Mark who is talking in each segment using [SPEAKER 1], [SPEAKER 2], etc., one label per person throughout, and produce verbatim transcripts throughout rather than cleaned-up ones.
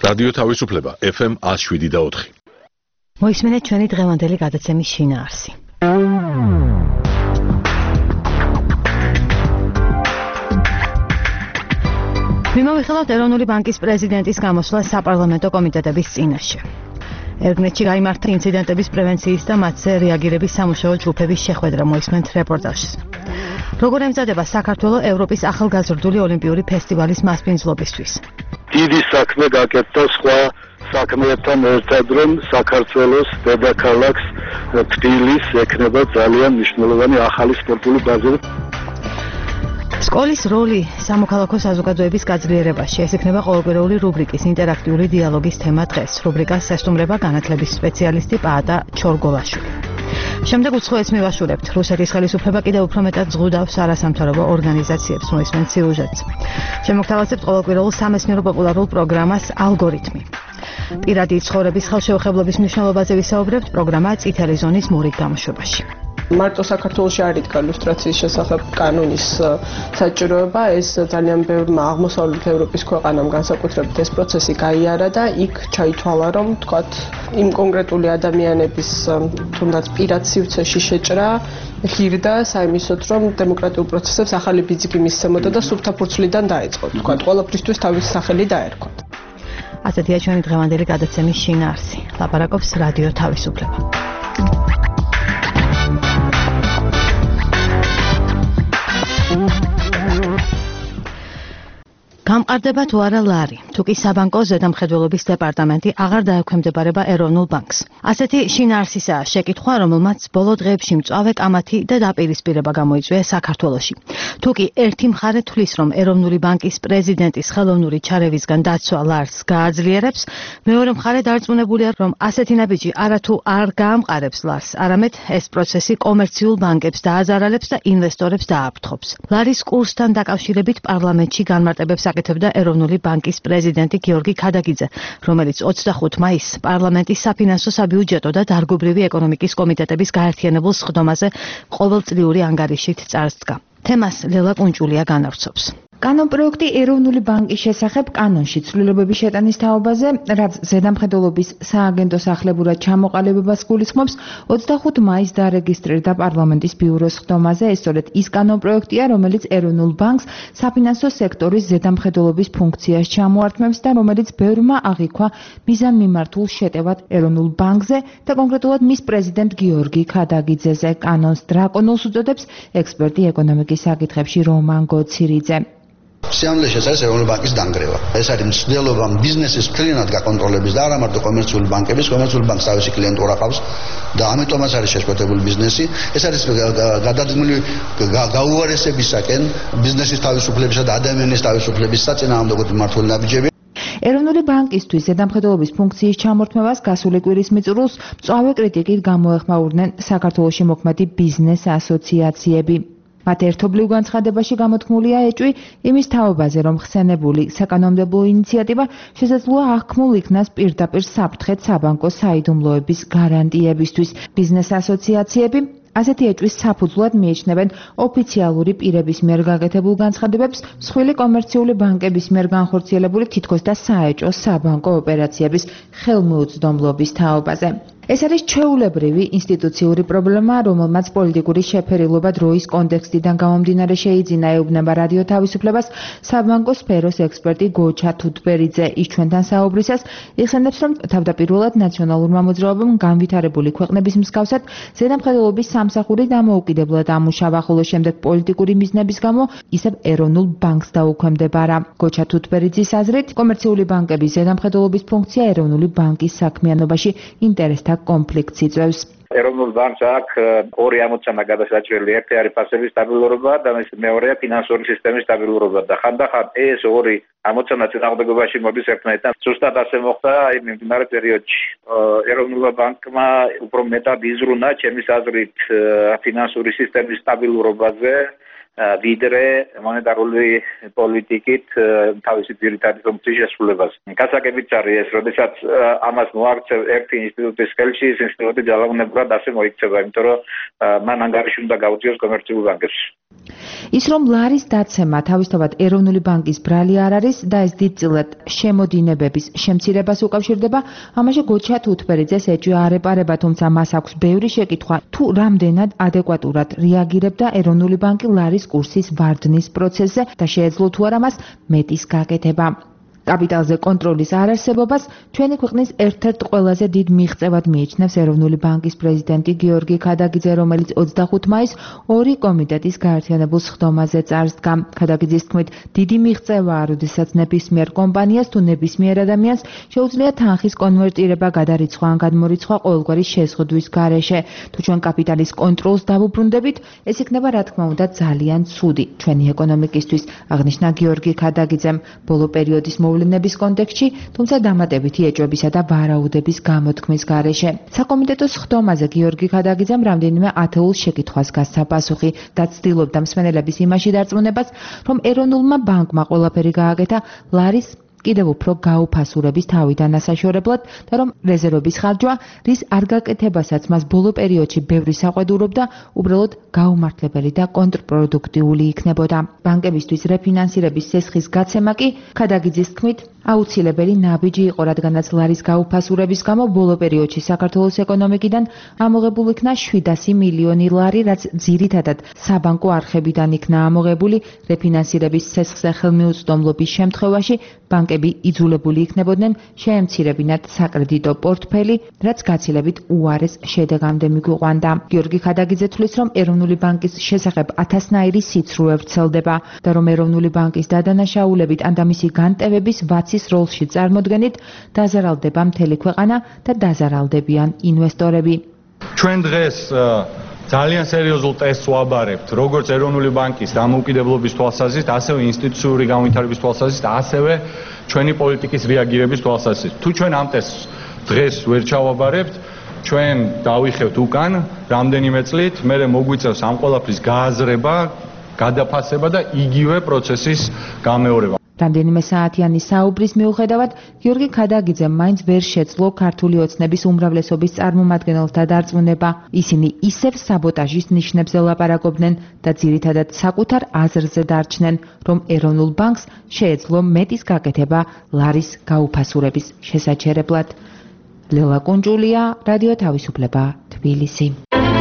[SPEAKER 1] რადიო თავისუფლება ეფ ემ one oh seven და four.
[SPEAKER 2] მოისმენთ ჩვენი დღევანდელი გადაცემის შინაარსი. მიმოვიხილავთ ეროვნული ბანკის პრეზიდენტის გამოსვლა საპარლამენტო კომიტეტების წინაშე. ერგნეთში გაიმართა ინციდენტების პრევენციის და მათზე რეაგირების სამუშაო ჯგუფების შეხვედრა, მოისმენთ რეპორტაჟს. როგორ ემზადება საქართველოს ევროპის ახალგაზრდული ოლიმპიური ფესტივალის მასპინძლობისთვის?
[SPEAKER 3] დიდი საქმე გაკეთდა სხვა საქმეებთან ერთად, რომ საქართველოს დედაქალაქს თბილისს ექნება ძალიან მნიშვნელოვანი ახალი სპორტული ბაზა.
[SPEAKER 2] სკოლის როლი სამოქალაქო საზოგადოების გაძლიერებაში. ეს იქნება ყოველკვირეული რუბრიკის ინტერაქტიული დიალოგის თემა დღეს. რუბრიკას ესტუმრება განათლების სპეციალისტი პაატა ჩორგოვაშვილი. შემდეგ უცხოეთს მივაშურებთ. რუსეთის ხელისუფლება კიდევ უფრო მეტად ზღუდავს არასამთავრობო ორგანიზაციებს, მოისმენთ სიუჟეტს. შემოგთავაზებთ ყოველკვირეულ სამეცნიერო პოპულარულ პროგრამას ალგორითმი. პირადი ცხოვრების ხელშეუხებლობის მნიშვნელობაზე ვისაუბრებთ პროგრამა წითელი ზონის მურით გამოშვებაში.
[SPEAKER 4] მარტო საქართველოში არ იდგა ლუსტრაციის შესახებ კანონის საჭიროება, ეს ძალიან ბევრმა აღმოსავლეთ ევროპის ქვეყანამ განსაკუთრებით ეს პროცესი გაიარა და იქ ჩაითვალა, რომ თქვათ იმ კონკრეტული ადამიანების თუნდაც პირად სივრცეში შეჭრა ღირდა საიმისოდ, რომ დემოკრატიულ პროცესებს ახალი ბიძგი მისცემოდა და სუფთა ფურცლიდან დაეწყო. თქვათ ყველაფრისთვის თავისი სახელი დაერქვა.
[SPEAKER 2] ასეთია ჩვენი დღევანდელი გადაცემის შინაარსი. ლაპარაკობს რადიო თავისუფლება. გამყარდება თუ არა ლარი, თუკი საბანკო ზედამხედველობის დეპარტამენტი აღარ დაექვემდებარება ეროვნულ ბანკს. ასეთი შინაარსისაა შეკითხვა, რომელმაც ბოლო დღეებში მწვავე კამათი და დაპირისპირება გამოიწვია საქართველოში. თუკი ერთი მხარე თვლის, რომ ეროვნული ბანკის პრეზიდენტის ხელოვნური ჩარევისგან დაცვა ლარს გააძლიერებს, მეორე მხარე დარწმუნებულია, რომ ასეთი ნაბიჯი არათუ არ გაამყარებს ლარს, არამედ ეს პროცესი კომერციულ ბანკებს დააზარალებს და ინვესტორებს დააფრთხობს. ლარის კურსთან დაკავშირებით პარლამენტში განმარტებებს აკეთებდა ეროვნული ბანკის პრეზიდენტი გიორგი ქადაგიძე, რომელიც ოცდახუთ მაისს პარლამენტის საფინანსო საბიუჯეტო და დარგობრივი ეკონომიკის კომიტეტების გაერთიანებულ სხდომაზე ყოველწლიური ანგარიშით წარსდგა. თემას ლელა კუნჭულია განავრცობს.
[SPEAKER 5] კანონპროექტი ეროვნული ბანკის შესახებ კანონში ცვლილებების შეტანის თაობაზე, რაც ზედამხედველობის სააგენტოს ახლებურად ჩამოყალიბებას გულისხმობს, ოცდახუთ მაისს დარეგისტრირდა პარლამენტის ბიუროს სხდომაზე. ეს სწორედ ის კანონპროექტია, რომელიც ეროვნულ ბანკს საფინანსო სექტორის ზედამხედველობის ფუნქციას ჩამოართმევს და რომელიც ბევრმა აღიქვა მიზანმიმართულ შეტევად ეროვნულ ბანკზე და კონკრეტულად მის პრეზიდენტ გიორგი ქადაგიძეზე. კანონს დრაკონულს უწოდებს ექსპერტი ეკონომიკის საკითხებში რომან გოცირიძე.
[SPEAKER 6] სიამოვნებაში ეს არის ეროვნული ბანკის დანგრევა. ეს არის მცდელობა ბიზნესის მთლიანად გაკონტროლების და არა მარტო კომერციული ბანკების, კომერციული ბანკს თავისი კლიენტურა ყავს და ამიტომაც არის შეშფოთებული ბიზნესი. ეს არის გადადგმული გაუარესებისაკენ ბიზნესის თავისუფლებისა და ადამიანის თავისუფლების საწინააღმდეგო მმართველი ნაბიჯები.
[SPEAKER 5] ეროვნული ბანკისთვის ზედამხედველობის ფუნქციის ჩამორთმევას გასული კვირის მიწურულს მწვავე კრიტიკით გამოეხმაურნენ საქართველოში მოქმედი ბიზნეს ასოციაციები. მათ ერთობლივ განცხადებაში გამოთქმულია ეჭვი იმის თაობაზე, რომ ხსენებული საკანონმდებლო ინიციატივა შესაძლოა აღქმულ იქნას პირდაპირ საფრთხედ საბანკო საიდუმლოების გარანტიებისთვის. ბიზნეს ასოციაციები ასეთი ეჭვის საფუძვლად მიიჩნევენ ოფიციალური პირების მიერ გაკეთებულ განცხადებებს მსხვილი კომერციული ბანკების მიერ განხორციელებული თითქოს და საეჭვო საბანკო ოპერაციების ხელმოუწვდომლობის თაობაზე. ეს არის ჩვეულებრივი ინსტიტუციური პრობლემა, რომელმაც პოლიტიკური შეფერილობა დროის კონტექსტიდან გამომდინარე შეიძინა, ეუბნება რადიო თავისუფლებას საბანკო სფეროს ექსპერტი გოჩა თუთბერიძე. ის ჩვენთან საუბრისას იხსენებს, რომ თავდაპირველად ნაციონალურმა მოძრაობამ განვითარებული ქვეყნების მსგავსად ზედამხედველობის სამსახური დამოუკიდებლად ამუშავა, ხოლო შემდეგ პოლიტიკური მიზნების გამო ისევ ეროვნულ ბანკს დაუქვემდებარა. გოჩა თუთბერიძის აზრით, კომერციული ბანკების ზედამხედველობის ფუნქცია ეროვნული ბანკის საქმიანობაში ინტერესთა კონფლიქტს იწვევს.
[SPEAKER 7] ეროვნულ ბანკს აქვს ორი ამოცანა გადასაჭრელი. ერთი არის ფასების სტაბილურობა და მეორეა ფინანსური სისტემის სტაბილურობა და ხანდახან ეს ორი ამოცანა წინააღმდეგობაში მოდის ერთმანეთთან. ზუსტად ასე მოხდა იმ მიმდინარე პერიოდში. ეროვნულ ბანკმა უფრო მეტად იზრუნა ჩემის აზრით ფინანსური სისტემის სტაბილურობაზე, ვიდრე მონეტარული პოლიტიკით თავისი ძირითადი ფუნქციის შესრულებას. გასაგებიც არის ეს, როდესაც ამას მოაქცევ ერთი ინსტიტუტის ხელში, ეს ინსტიტუტი ძალაუნებურად ასე მოიქცევა, იმიტომ რომ მან ანგარიში უნდა გაუწიოს კომერციულ ბანკებში.
[SPEAKER 5] ის რომ ლარის დაცემა თავისთავად ეროვნული ბანკის ბრალი არ არის და ეს დიდწილად შემოდინებების შემცირებას უკავშირდება, ამაში გოჩა თუთბერიძეს ეჭვი არ ეპარება, თუმცა მას აქვს ბევრი შეკითხვა, თუ რამდენად ადეკვატურად რეაგირებდა ეროვნული ბანკი ლარის კურსის ვარდნის პროცესზე და შეეძლო თუ არა მას მეტის გაკეთება. კაპიტალზე კონტროლის არარსებობას ჩვენი ქვეყნის ერთ-ერთ ყველაზე დიდ მიღწევად მიიჩნევს ეროვნული ბანკის პრეზიდენტი გიორგი ქადაგიძე, რომელიც ოცდახუთ მაისს ორი კომიტეტის გაერთიანებულ სხდომაზე წარსდგა. ქადაგიძის თქმით, დიდი მიღწევაა, როდესაც ნებისმიერ კომპანიას თუ ნებისმიერ ადამიანს შეუძლია თანხის კონვერტირება, გადარიცხვა ან გადმორიცხვა ყოველგვარი შეზღუდვის გარეშე. თუ ჩვენ კაპიტალის კონტროლს დავუბრუნდებით, ეს იქნება რა თქმა უნდა ძალიან ცუდი ჩვენი ეკონომიკისთვის, აღნიშნა გიორგი ქადაგიძემ. ბოლო პერიოდის მოვლენების კონტექსტში, თუმცა დამატებითი ეჭვებისა და ვარაუდების გამოთქმის გარეშე. საკომიტეტო სხდომაზე გიორგი ქადაგიძემ რამდენიმე ათეულს შეკითხვას გასცა პასუხი და ცდილობდა მსმენელების იმაში დარწმუნებას, რომ ეროვნულმა ბანკმა ყველაფერი გააკეთა ლარის კიდევ უფრო გაუფასურების თავიდან ასაშორებლად და რომ რეზერვების ხარჯვა, რის არ გაკეთებასაც მას ბოლო პერიოდში ბევრი საყვედურობდა, უბრალოდ გაუმართლებელი და კონტრპროდუქტიული იქნებოდა. ბანკებისთვის რეფინანსირების სესხის გაცემა კი, ქადაგიძის თქმით, აუცილებელი ნაბიჯი იყო, რადგანაც ლარის გაუფასურების გამო ბოლო პერიოდში საქართველოს ეკონომიკიდან ამოღებულ იქნა შვიდასი მილიონი ლარი, რაც ძირითადად საბანკო არხებიდან იქნა ამოღებული. რეფინანსირების სესხზე ხელმიუწვდომლობის შემთხვევაში ბანკები იძულებული იქნებოდნენ შეემცირებინათ საკრედიტო პორტფელი, რაც გაცილებით უარეს შედეგამდე მიგვიყვანდა. გიორგი ქადაგიძე თვლის, რომ ეროვნული ბანკის შესახებ ათასნაირი სიცრუე ვრცელდება და რომ ეროვნული ბანკის დადანაშაულებით ან და მისი განტევების ვაცის როლში წარმოდგენით დაზარალდება მთელი ქვეყანა და დაზარალდებიან ინვესტორები.
[SPEAKER 8] ჩვენ დღეს ძალიან სერიოზულ ტესტს ვაბარებთ, როგორც ეროვნული ბანკის დამოუკიდებლობის თვალსაზრისით, ასევე ინსტიტუციური განვითარების თვალსაზრისით, ასევე ჩვენი პოლიტიკის რეაგირების თვალსაზრისით. თუ ჩვენ ამ ტესტს დღეს ვერ ჩავაბარებთ, ჩვენ დავიხევთ უკან რამდენიმე წლით, მერე მოგვიწევს ამ ყველაფრის გააზრება, გადაფასება და იგივე პროცესის გამეორება.
[SPEAKER 5] რამდენიმე საათიანი საუბრის მიუხედავად, გიორგი ქადაგიძემ მაინც ვერ შეძლო ქართული ოცნების უმრავლესობის წარმომადგენელთა დარწმუნება. ისინი ისევ საბოტაჟის ნიშნებზე ლაპარაკობდნენ და ძირითადად საკუთარ აზრზე დარჩნენ, რომ ეროვნულ ბანკს შეეძლო მეტის გაკეთება ლარის გაუფასურების შესაჩერებლად. ლელა კუნჯულია, რადიო თავისუფლება, თბილისი.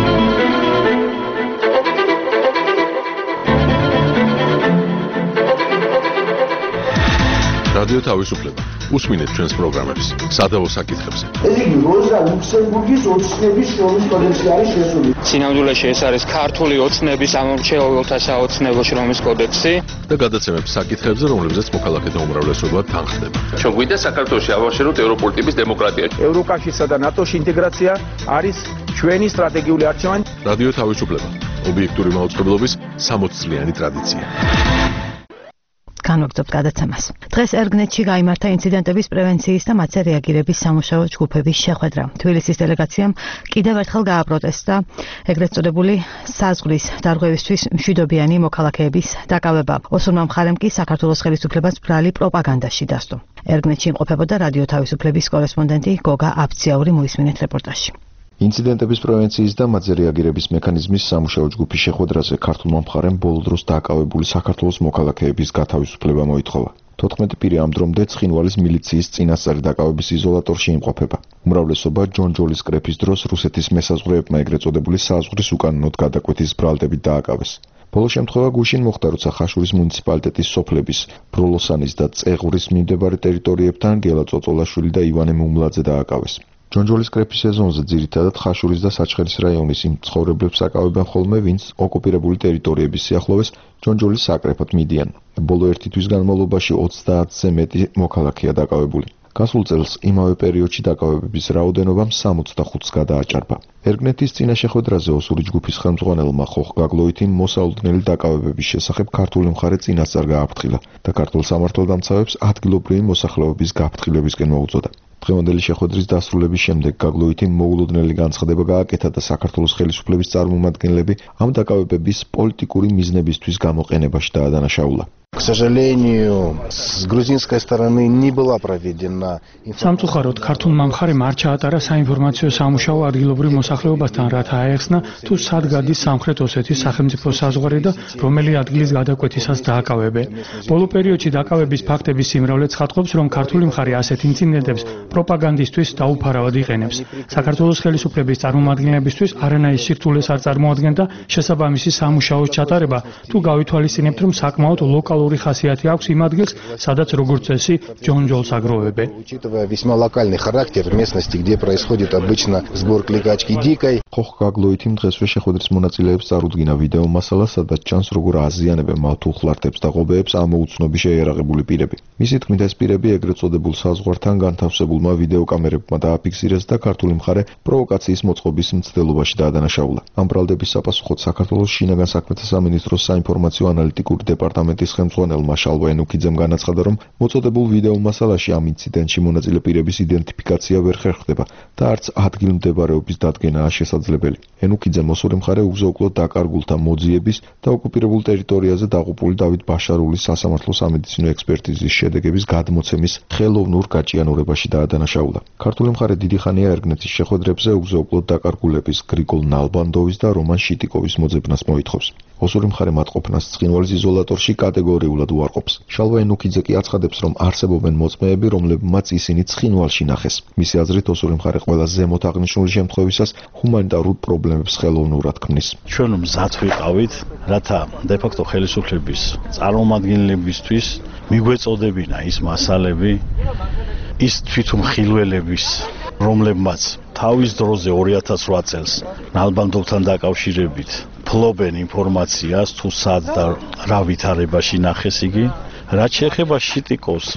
[SPEAKER 1] რადიო თავისუფლება. უსმინეთ ჩვენს პროგრამებს სადავო საკითხებზე.
[SPEAKER 9] ეს იგი როზა ლუქსემბურგის ოცნების შრომის კოდექსი არის შესული.
[SPEAKER 10] სინამდვილეში ეს არის ქართული ოცნების ამომრჩეველთა საოცნებო შრომის კოდექსი
[SPEAKER 1] და გადაცემებს საკითხებზე, რომლებზეც მოქალაქეთა უმრავლესობა თანხდება.
[SPEAKER 11] ჩვენ გვინდა საქართველოში ავაშენოთ ევროპული ტიპის დემოკრატია.
[SPEAKER 12] ევროკავშირსა და ნატოს ინტეგრაცია არის ჩვენი სტრატეგიული არჩევანი.
[SPEAKER 1] რადიო თავისუფლება. ობიექტური მაუწყებლობის სამოც წლიანი ტრადიცია.
[SPEAKER 2] განვაგრძობთ გადაცემას. დღეს ერგნეთში გაიმართა ინციდენტების პრევენციის და მათზე რეაგირების სამუშაო ჯგუფების შეხვედრა. თბილისის დელეგაციამ კიდევ ერთხელ გააპროტესტა ეგრეთ წოდებული საზღვრის დარღვევისთვის მშვიდობიანი მოქალაქეების დაკავება. ოსურმა მხარემ კი საქართველოს ხელისუფლებას ბრალი პროპაგანდაში დასდო. ერგნეთში იმყოფებოდა რადიო თავისუფლების კორესპონდენტი გოგა აბციაური, მოისმინეთ რეპორტაჟი.
[SPEAKER 13] ინციდენტების პრევენციის და მათზე რეაგირების მექანიზმის სამუშაო ჯგუფის შეხვედრაზე ქართულმა მხარემ ბოლო დროს დაკავებული საქართველოს მოქალაქეების გათავისუფლება მოითხოვა. თოთხმეტი პირი ამ დრომდე ცხინვალის მილიციის წინასწარი დაკავების იზოლატორში იმყოფება. უმრავლესობა ჯონჯოლის კრეფის დროს რუსეთის მესაზღვრეებმა ეგრეთ წოდებული საზღვრის უკანონოდ გადაკვეთის ბრალდებით დააკავეს. ბოლო შემთხვევა გუშინ მოხდა, როცა ხაშურის მუნიციპალიტეტის სოფლების ბროლოსანის და წეღვრის მიმდებარე ტერიტორიებთან გელა წოწოლაშვილი და ივანე მუმლაძე დააკავეს. ჯონჯოლის კრეფის სეზონზე ძირითადად ხაშურის და საჩხერის რაიონის იმ ცხოვრებლებს აკავებენ ხოლმე, ვინც ოკუპირებული ტერიტორიების სიახლოვეს ჯონჯოლის საკრეფოდ მიდიან. ბოლო ერთი თვის განმავლობაში ოცდაათზე მეტი მოქალაქეა დაკავებული. გასულ წელს იმავე პერიოდში დაკავებების რაოდენობამ სამოცდახუთს გადააჭარბა. ერგნეთის წინა შეხვედრაზე ოსური ჯგუფის ხელმძღვანელმა ხოხ გაგლოითიმ მოსაუდგნელი დაკავებების შესახებ ქართული მხარე წინასწარ გააფრთხილა და ქართულ სამართალდამცავებს ადგილობრივი მოსახლეობის გაფრთხილებისკენ მოუწოდა. დღევანდელი შეხვედრის დასრულების შემდეგ გაგლოითი მოულოდნელი განცხადება გააკეთა და საქართველოს ხელისუფლების წარმომადგენლები ამ დაკავებების პოლიტიკური მიზნებისთვის გამოყენებაში დაადანაშაულა.
[SPEAKER 14] К сожалению, с грузинской стороны не была проведена
[SPEAKER 15] სამწუხაროდ ქართულმა მხარემ არ ჩაატარა საინფორმაციო სამუშაო ადგილობრივ მოსახლეობასთან, რათა აეხსნა თუ სად გადის სამხრეთ ოსეთის სახელმწიფო საზღვარი და რომელი ადგილის გადაკვეთისას დააკავებენ. ბოლო პერიოდში დაკავების ფაქტების სიმრავლე ცხადყოფს, რომ ქართული მხარე ასეთ ინციდენტებს პროპაგანდისთვის დაუფარავად იყენებს. საქართველოს ხელისუფლების წარმომადგენლებისთვის არანაირ სირთულეს არ წარმოადგენდა შესაბამისი სამუშაოს ჩატარება, თუ გავითვალისწინებთ, რომ საკმაოდ ლოკალური ხასიათი აქვს იმ ადგილს, სადაც როგორც წესი ჯონჯოლს აგროვებენ.
[SPEAKER 14] Учитывая весьма локальный характер местности, где происходит обычно сбор кликачки дикой.
[SPEAKER 13] ხოხ გაგლოითიმ დღესვე შეხვედრის მონაწილეებს წარუდგინა ვიდეო მასალა, სადაც ჩანს როგორ აზიანებენ მავთულხლართებს და ღობეებს ამოუცნობი შეიარაღებული პირები. მისი თქმით, ეს პირები ეგრეთ წოდებულ საზღვართან განთავსებულმა ვიდეოკამერებმა დააფიქსირეს და ქართული მხარე პროვოკაციის მოწყობის მცდელობაში დაადანაშაულა. ამ ბრალდების საპასუხოდ საქართველოს შინაგან საქმეთა სამინისტროს საინფორმაციო ანალიტიკური დეპარტამენტის ხელმძღვანელმა შალვა ენუქიძემ განაცხადა, რომ მოწოდებულ ვიდეო მასალაში ამ ინციდენტში მონაწილე პირების იდენტიფიკაცია ვერ ხერხდება და არც ადგილმდებარეობის დადგენაა შესაძლებელი. ენუქიძემ მოსური მხარე უგზო-უკლოდ დაკარგულთა მოძიების და ოკუპირებულ ტერიტორიაზე დაყუპული დავით ბაშარულის სასამართლო სამედიცინო ექსპერტიზის შედეგების გადმოცემის ხელოვნურ გაჭიანურებაში დაადანაშაულა. ქართული მხარე დიდი ხანია ერგნეთის შეხვედრებზე უგზო-უკლოდ დაკარგულების გრიგოლ ნალბანდოვის და რომან შიტიკოვის მოძებნას მოითხოვს. ოსური მხარე მატყოფნას ცხინვალის იზოლატორში კატეგორიულად უარყოფს. შალვა ენუქიძე კი აცხადებს, რომ არსებობენ მოწმეები, რომლებმაც ისინი ცხინვალში ნახეს. მისი აზრით, ოსური მხარე ყველა ზემოთ აღნიშნული შემთხვევისას ჰუმანიტარულ პრობლემებს ხელოვნურად ქმნის.
[SPEAKER 16] ჩვენ მზად ვიყავით, რათა დე-ფაქტო ხელისუფლების წარმომადგენლებისთვის მიგვეწოდებინა ის მასალები, ის თვითმხილველების, რომლებმაც თავის დროზე ორი ათას რვა წელს ნალბანდოვთან დაკავშირებით ფლობენ ინფორმაციას, თუ სად და რა ვითარებაში ნახეს იგი. რაც შეეხება შიტიკოვს,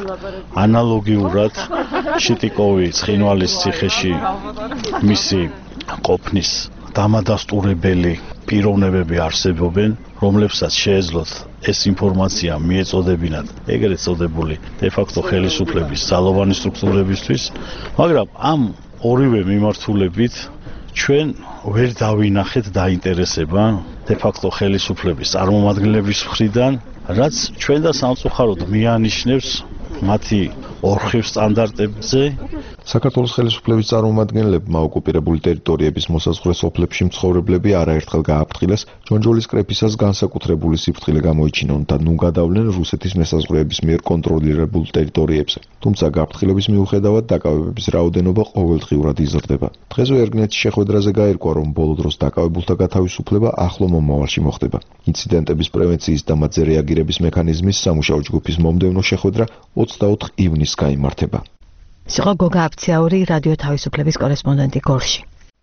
[SPEAKER 16] ანალოგიურად შიტიკოვი ცხინვალის ციხეში მისი ყოფნის დამადასტურებელი პიროვნებები არსებობენ, რომლებსაც შეეძლოთ ეს ინფორმაცია მიეწოდებინათ ეგრეთ წოდებული დე-ფაქტო ხელისუფლების ძალოვანი სტრუქტურებისთვის, მაგრამ ამ ორივე მიმართულებით ჩვენ ვერ დავინახეთ დაინტერესება დე-ფაქტო ხელისუფლების წარმომადგენლების მხრიდან, რაც ჩვენ და სამწუხაროდ მიანიშნებს მათი ორხივ სტანდარტებზე.
[SPEAKER 13] საქართველოს ხელისუფლების წარმომადგენლებმა ოკუპირებული ტერიტორიების მოსაზღვრე სოფლებში მცხოვრებლები არაერთხელ გააფრთხილეს ჯონჯოლის კრეფისას განსაკუთრებული სიფრთხილე გამოიჩინონ და ნუ გადავლენ რუსეთის მესაზღვრეების მიერ კონტროლირებულ ტერიტორიებზე. თუმცა გაფრთხილების მიუხედავად დაკავებების რაოდენობა ყოველდღიურად იზრდება. დღესვე ერგნეთის შეხვედრაზე გაირკვა, რომ ბოლო დროს დაკავებულთა გათავისუფლება ახლო მომავალში მოხდება. ინციდენტების პრევენციის და მათზე რეაგირების მექანიზმის სამუშაო ჯგუფის მომდევნო შეხვედრა ოცდაოთხ ივნისს გაიმართება.
[SPEAKER 2] სიყო გოგა აფციაური რადიო თავისუფლების კორესპონდენტი გორში.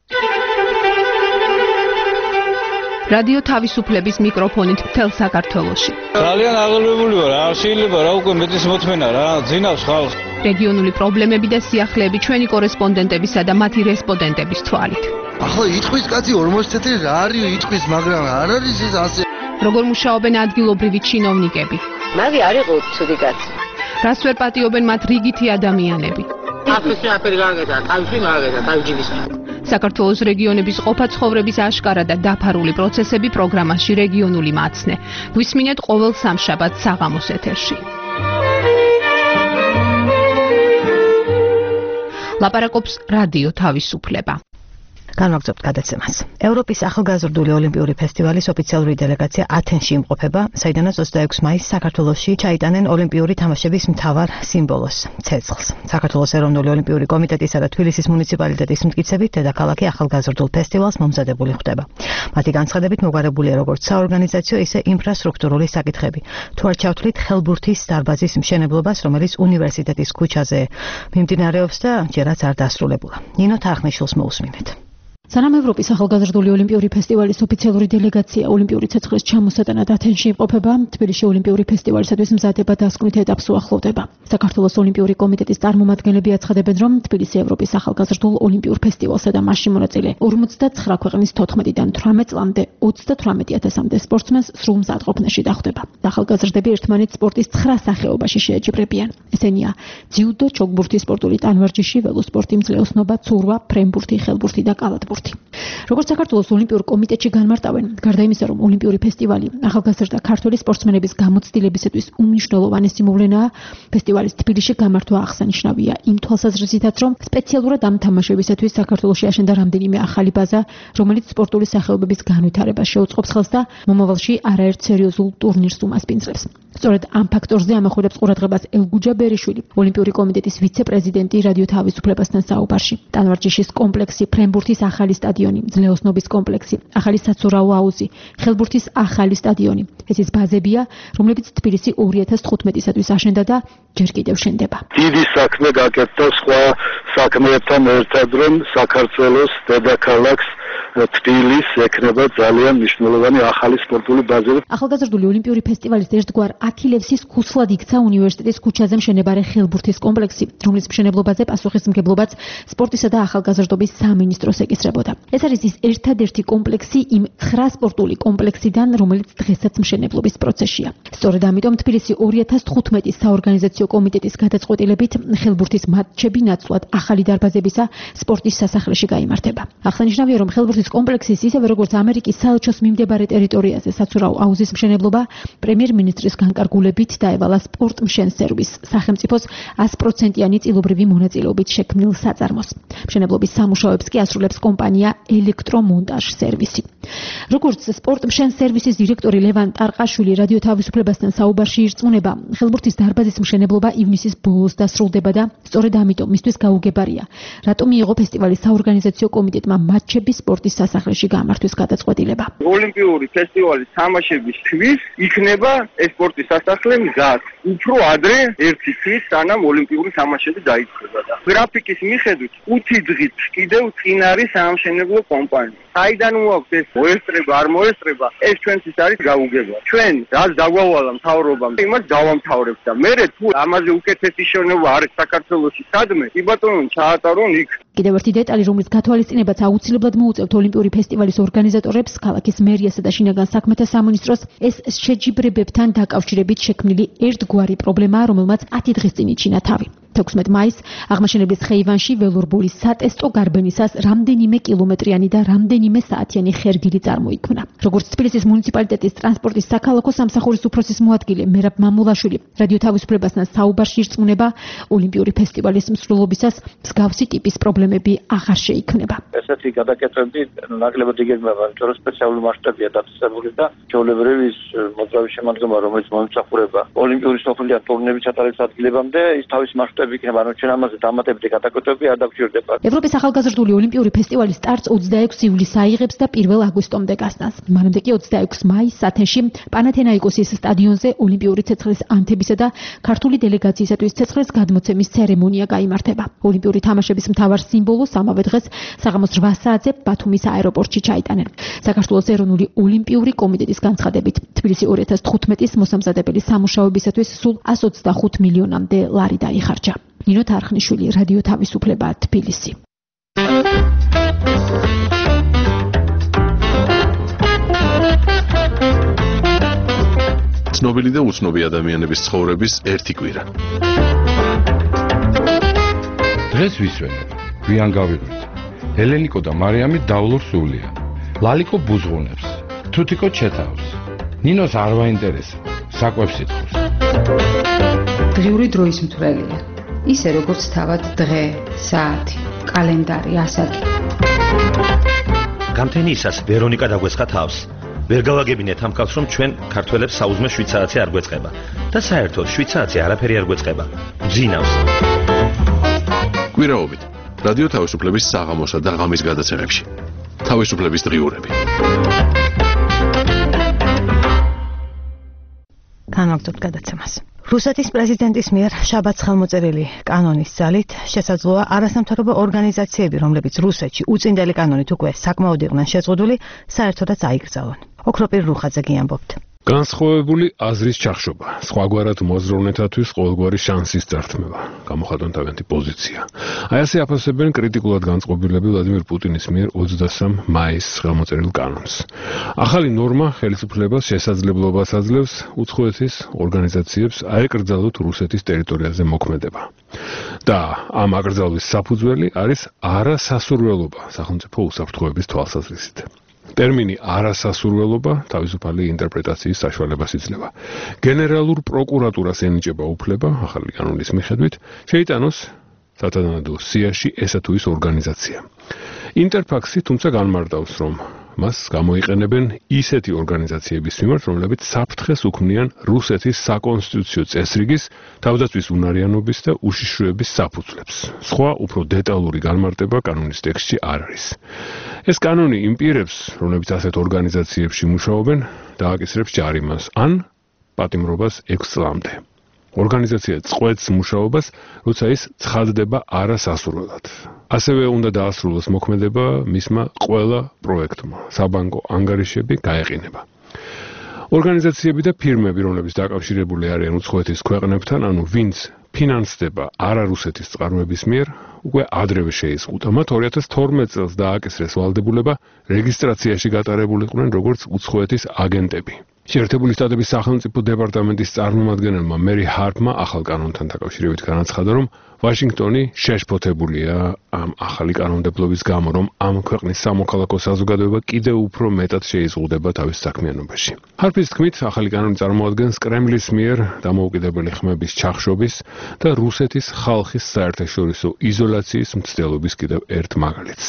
[SPEAKER 17] რადიო თავისუფლების მიკროფონით მთელ საქართველოში.
[SPEAKER 10] ძალიან აღელვებული ვარ, არ შეიძლება რა უკვე მეტის მოთმენა რა, ძინავს ხალხს.
[SPEAKER 17] რეგიონული პრობლემები და სიახლეები ჩვენი კორესპონდენტებისა და მათი რესპონდენტების თვალით.
[SPEAKER 18] ახლა იტყვის კაცი ორმოცი წელი რა არის იტყვის, მაგრამ არ არის ეს ასე.
[SPEAKER 17] როგორ მუშაობენ ადგილობრივი ჩინოვნიკები?
[SPEAKER 19] მაგი არ იყო ცუდი კაცი.
[SPEAKER 17] რას ვერ პატიობენ მათ რიგითი ადამიანები?
[SPEAKER 19] აფისი აფერი გააკეთა, თავში გააკეთა, თავჯიბის.
[SPEAKER 17] საქართველოს რეგიონების ყოფა ცხოვრების აშკარა და დაფარული პროცესები პროგრამაში რეგიონული მაცნე. გვისმინეთ ყოველ სამშაბათს საღამოს ეთერში. ლაპარაკობს რადიო თავისუფლება.
[SPEAKER 2] განვაგრძობთ გადაცემას. ევროპის ახალგაზრდული ოლიმპიური ფესტივალის ოფიციალური დელეგაცია ათენში იმყოფება, საიდანაც ოცდაექვსი მაისს საქართველოში ჩაიტანენ ოლიმპიური თამაშების მთავარ სიმბოლოს ცეცხლს. საქართველოს ეროვნული ოლიმპიური კომიტეტისა და თბილისის მუნიციპალიტეტის მტკიცებით, დედაქალაქი ახალგაზრდულ ფესტივალს მომზადებული ხდება. მათი განცხადებით მოგვარებულია როგორც საორგანიზაციო, ისე ინფრასტრუქტურული საკითხები. თუ არ ჩავთვლით ხელბურთის დარბაზის მშენებლობას, რომელიც უნივერსიტეტის ქუჩაზე მიმდინარეობს და ჯერაც არ დასრულებულა. ნინო თარხნიშვილს მოусმინეთ.
[SPEAKER 20] სანამ ევროპის ახალგაზრდული ოლიმპიური ფესტივალის ოფიციალური დელეგაცია ოლიმპიური ცეცხლის ჩამოსატანად ათენში იმყოფება, თბილისში ოლიმპიური ფესტივალისათვის მზადება დასკვნით ეტაპს უახლოვდება. საქართველოს ოლიმპიური კომიტეტის წარმომადგენლები აცხადებენ, რომ თბილისი ევროპის ახალგაზრდულ ოლიმპიურ ფესტივალსა და მასში მონაწილე ორმოცდაცხრა ქვეყნის თოთხმეტიდან თვრამეტ წლამდე ოცდათვრამეტ ათასამდე სპორტსმენს სრულ მზადყოფნაში დახვდება. ახალგაზრდები ერთმანეთს სპორტის ცხრა სახეობაში შეეჯიბრებიან. ესენია ძიუდო, ჩოგბურთი, სპორტული ტანვარჯიში, ველოსპორტი, მძლეოსნობა, ცურვა, ფრენბურთი, ხელბურთი და კალათბურთი. როგორც საქართველოს ოლიმპიურ კომიტეტში განმარტავენ, გარდა იმისა, რომ ოლიმპიური ფესტივალი ახალგაზრდა ქართველი სპორტსმენების გამოცდილებისათვის უმნიშვნელოვანესი მოვლენაა, ფესტივალის თბილისში გამართვა აღსანიშნავია იმ თვალსაზრისითაც, რომ სპეციალურად ამ თამაშებისათვის საქართველოში აშენდა რამდენიმე ახალი ბაზა, რომელიც სპორტული სახეობების განვითარებას შეუწყობს ხელს და მომავალში არაერთ სერიოზულ ტურნირს უმასპინძლებს. სწორედ ამ ფაქტორზე ამახვილებს ყურადღებას ელგუჯა ბერიშვილი, ოლიმპიური კომიტეტის ვიცე-პრეზიდენტი რადიო თავისუფლებასთან საუბარში. ტანვარჯიშის კომპლექსი, ფრენბურთის ახალი სტადიონი, ძლეოსნობის კომპლექსი, ახალი საცურაო აუზი, ხელბურთის ახალი სტადიონი. ეს ის ბაზებია, რომლებიც თბილისი ორი ათას თხუთმეტისათვის აშენდა და ჯერ კიდევ შენდება.
[SPEAKER 3] დიდი საქმე გაკეთდა სხვა საქმეებთან ერთად, რომ საქართველოს დედაქალაქს თბილისს ექნება ძალიან მნიშვნელოვანი ახალი სპორტული ბაზები.
[SPEAKER 20] ახალგაზრდული ოლიმპიური ფესტივალის ერთგვარ აქილევსის ქუსლად იქცა უნივერსიტეტის ქუჩაზე მშენებარე ხელბურთის კომპლექსი, რომლის მშენებლობაზე პასუხისმგებლობაც სპორტისა და ახალგაზრდობის სამინისტროს ეკისრებოდა. ეს არის ის ერთადერთი კომპლექსი იმ ცხრა სპორტული კომპლექსიდან, რომელიც დღესაც მშენებლობის პროცესშია. სწორედ ამიტომ თბილისი ორი ათას თხუთმეტის საორგანიზაციო კომიტეტის გადაწყვეტილებით ხელბურთის მატჩები ნაცვლად ახალი დარბაზებისა სპორტის სასახლეში გაიმართება. აღსანიშნავია, რომ ხელბურთის კომპლექსის ისევე როგორც ამერიკის საელჩოს მიმდებარე ტერიტორიაზე საცურაო აუზის მშენებლობა პრემიერ-მინისტრის განკარგულებით დაევალა სპორტმშენსერვის სახელმწიფოს ას პროცენტიანი წილობრივი მონაწილეობით შექმნილ საწარმოს. მშენებლობის სამუშაოებს კი ასრულებს კომპანია ელექტრომონტაჟ სერვისი. როგორც სპორტმშენსერვისის დირექტორი ლევან ტარყაშვილი რადიო თავისუფლებასთან საუბარში ირწმუნება, ხელბურთის დარბაზის მშენებლობა ივნისის ბოლოს დასრულდება და სწორედ ამიტომ მისთვის გაუგებარია, რატომ მიიღო ფესტივალის საორგანიზაციო კომიტეტმა მატჩების სპორტის სასახლეში გამართვის გადაწყვეტილება.
[SPEAKER 21] ოლიმპიური ფესტივალის თამაშების თვის იქნება ეს სპორტის სასახლე მზად. უფრო ადრე ერთი თვის, სანამ ოლიმპიური თამაშები დაიწყება და გრაფიკის მიხედვით ხუთი დღით კიდევ წინ არის საამშენებლო კომპანია. საიდან მოაქვს ეს მოესწრება, არ მოესწრება, ეს ჩვენთვის არის გაუგება. ჩვენ რაც დაგვავალა მთავრობამ, იმას დავამთავრებთ და მე თუ ამაზე უკეთესი შენობა არის საქართველოში სადმე, კი ბატონო, ჩაატარონ იქ.
[SPEAKER 20] კიდევ ერთი დეტალი, რომლის გათვალისწინებაც აუცილებლად მოუწევთ ოლიმპიური ფესტივალის ორგანიზატორებს, ქალაქის მერიასა და შინაგან საქმეთა სამინისტროს, ეს შეჯიბრებებთან დაკავშირებით შექმნილი ერთგვარი პრობლემაა, რომელმაც ათი დღის წინ იჩინა თავი. თექვსმეტ მაისს აღმაშენებლის ხეივანში ველურბულის სატესტო გარბენისას რამდენიმე კილომეტრიანი და რამდენიმე საათიანი ხერგილი წარმოიქმნა. როგორც თბილისის მუნიციპალიტეტის ტრანსპორტის საქალაქო სამსახურის უფროსის მოადგილე მერაბ მამულაშვილი რადიო თავისუფლებასთან საუბარში ირწმუნება, ოლიმპიური ფესტივალის მსვლელობისას მსგავსი ტიპის პრობლემები აღარ შეიქმნება.
[SPEAKER 7] ესეთი გადაკეთებები ნაკლებად იგეგმება, იმიტომ რომ სპეციალური მასშტაბია დაწესებული და ჩვეულებრივი მოძრავი შემადგენლობა, რომელიც მომსახურება ოლიმპიური სოფლიო ტურნირების ჩატარების ადგილებამდე, ის თავის მასშტაბით იქნება, ანუ ჩვენ ამაზე დამატებითი გადაკეთებები არ დაგვჭირდება.
[SPEAKER 20] ევროპის ახალგაზრდული ოლიმპიური ფესტივალის სტარტს ოცდაექვსი ივლისს აიღებს და პირველ აგვისტომდე გასტანს. მანამდე კი ოცდაექვსი მაისს ათენში პანათენაიკოსის სტადიონზე ოლიმპიური ცეცხლის ანთებისა და ქართული დელეგაციისათვის ცეცხლის გადმოცემის ცერემონია გაიმართება. ოლიმპიური თამაშების მთავარ სიმბოლოს ამავე დღეს საღამოს რვა საათზე ბათუმის აეროპორტში ჩაიტანენ. საქართველოს ეროვნული ოლიმპიური კომიტეტის განცხადებით, თბილისი ორი ათას თხუთმეტის მოსამზადებელი სამუშაოებისათვის სულ ას ოცდახუთ მილიონამდე ლარი დაიხარჯა. ნინო თარხნიშვილი, რადიო თავისუფლება, თბილისი.
[SPEAKER 1] ცნობილი და უცნობი ადამიანების ცხოვრების ერთი კვირა.
[SPEAKER 22] დღეს ვისვენებ, გვიან გავიღვით. ელენიკო და მარიამი დავლურ სულია. ლალიკო ბუზღუნებს, თუთიკო ჩეთავს. ნინოს არ ვაინტერესა, საკვებს იტყვის.
[SPEAKER 23] დღიური დროის მთვრელია. ისე როგორც თავად დღე, საათი, კალენდარი, ასაკი.
[SPEAKER 24] გამთენიისას ვერონიკა დაგვეცხა თავს. ვერ გავაგებინეთ ამ კაცს, რომ ჩვენ ქართველებს საუზმე შვიდ საათი არ გვეწყება და საერთოდ შვიდ საათი არაფერი არ გვეწყება. ძინავს.
[SPEAKER 1] კვირაობით რადიო თავისუფლების საღამოსა და ღამის გადაცემებში. თავისუფლების დღიურები.
[SPEAKER 2] განაგრძობთ გადაცემას. რუსეთის პრეზიდენტის მიერ შაბათს ხელმოწერილი კანონის ძალით შესაძლოა არასამთავრობო ორგანიზაციები, რომლებიც რუსეთში უწინდელი კანონით უკვე საკმაოდ იყვნენ შეზღუდული, საერთოდაც აიკრძალონ. ოქროპირ რუხაძე გიამბობთ.
[SPEAKER 1] განსხვავებული აზრის ჩახშობა, სხვაგვარად მოძროვნეთათვის ყოველგვარი შანსის დართმევა, გამოხატონ თავიანთი პოზიცია. აი ასე აფასებენ კრიტიკულად განწყობილები ვლადიმერ პუტინის მიერ ოცდასამ მაისს ხელმოწერილ კანონს. ახალი ნორმა ხელისუფლებას შესაძლებლობას აძლევს უცხოეთის ორგანიზაციებს აეკრძალოთ რუსეთის ტერიტორიაზე მოქმედება. და ამ აკრძალვის საფუძველი არის არასასურველობა სახელმწიფო უსაფრთხოების თვალსაზრისით. ტერმინი არასასურველობა თავისუფალი ინტერპრეტაციის საშუალებას იძლევა. გენერალურ პროკურატურას ენიჭება უფლება, ახალი კანონის მიხედვით, შეიტანოს სათანადო სიაში ესა თუ ის ორგანიზაცია. ინტერფაქსი თუმცა განმარტავს, რომ მას გამოიყენებენ ისეთი ორგანიზაციების მიმართ, რომლებიც საფრთხეს უქმნიან რუსეთის საკონსტიტუციო წესრიგის, თავდაცვის უნარიანობის და უშიშროების საფუძვლებს. სხვა უფრო დეტალური განმარტება კანონის ტექსტში არ არის. ეს კანონი იმ პირებს, რომლებიც ასეთ ორგანიზაციებში მუშაობენ, დააკისრებს ჯარიმას ან პატიმრობას ექვს წლამდე. ორგანიზაცია წყვეტს მუშაობას, როცა ის ცხადდება არასასურველად. ასევე უნდა დაასრულოს მოქმედება მისმა ყველა პროექტმა. საბანკო ანგარიშები გაეყინება. ორგანიზაციები და ფირმები, რომლებიც დაკავშირებული არიან უცხოეთის ქვეყნებთან, ანუ ვინც ფინანსდება არარუსეთის წყაროების მიერ, უკვე ადრევე შეიზღუდა. მათ ორი ათას თორმეტ წელს დააკისრეს ვალდებულება რეგისტრაციაში გატარებულიყვნენ როგორც უცხოეთის აგენტები. შეერთებული შტატების სახელმწიფო დეპარტამენტის წარმომადგენელმა მერი ჰარპმა ახალ კანონთან დაკავშირებით განაცხადა, რომ ვაშინგტონი შეშფოთებულია ამ ახალი კანონმდებლობის გამო, რომ ამ ქვეყნის სამოქალაქო საზოგადოება კიდევ უფრო მეტად შეიზღუდება თავის საქმიანობაში. ჰარპის თქმით, ახალი კანონი წარმოადგენს კრემლის მიერ დამოუკიდებელი ხმების ჩახშობის და რუსეთის ხალხის საერთაშორისო იზოლაციის მცდელობის კიდევ ერთ მაგალითს.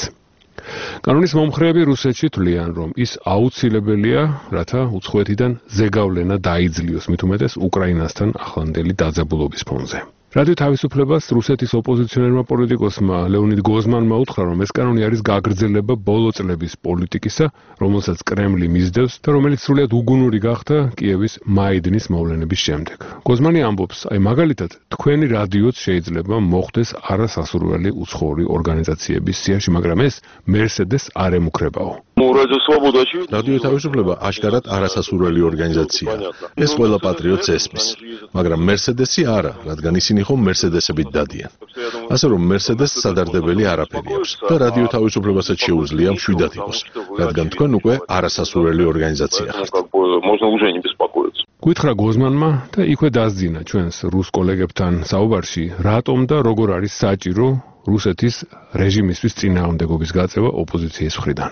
[SPEAKER 1] კანონის მომხრეები რუსეთში თვლიან, რომ ის აუცილებელია, რათა უცხოეთიდან ზეგავლენა დაიძლიოს, მით უმეტეს უკრაინასთან ახლანდელი დაძაბულობის ფონზე. რადიო თავისუფლებას რუსეთის ოპოზიციონერმა პოლიტიკოსმა ლეონიდ გოზმანმა უთხრა, რომ ეს კანონი არის გაგრძელება ბოლო წლების პოლიტიკისა, რომელსაც კრემლი მისდევს და რომელიც სრულიად უგუნური გახდა კიევის მაიდნის მოვლენების შემდეგ. გოზმანი ამბობს, აი მაგალითად, თქვენი რადიოც შეიძლება მოხვდეს არასასურველი უცხოური ორგანიზაციების სიაში, მაგრამ ეს მერსედეს არ ემუქრებაო.
[SPEAKER 4] რადიო თავისუფლება აშკარად არასასურველი ორგანიზაციაა. ეს ყველა პატრიოტს ესმის, მაგრამ მერსედესი არა, რადგან ისინი ხომ მერსედესებით დადიან. ასე რომ მერსედესს სადარდებელი არაფერი აქვს და რადიო თავისუფლებასაც შეუძლია მშვიდად იყოს, რადგან თქვენ უკვე არასასურველი ორგანიზაცია ხართ.
[SPEAKER 1] გითხრა გოზმანმა და იქვე დასძინა ჩვენს რუს კოლეგებთან საუბარში, რატომ და როგორ არის საჭირო რუსეთის რეჟიმისთვის წინააღმდეგობის გაწევა ოპოზიციის მხრიდან.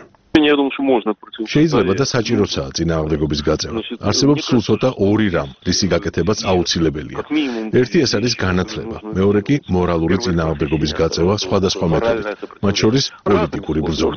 [SPEAKER 4] შეიძლება და საჭიროა წინააღმდეგობის გაწევა. არსებობს სულ ცოტა ორი რამ, რისი გაკეთებაც აუცილებელია. ერთი ეს არის განათლება, მეორე კი მორალური წინააღმდეგობის გაწევა სხვადასხვა მეთოდით, მათ შორის პოლიტიკური ბრძოლა.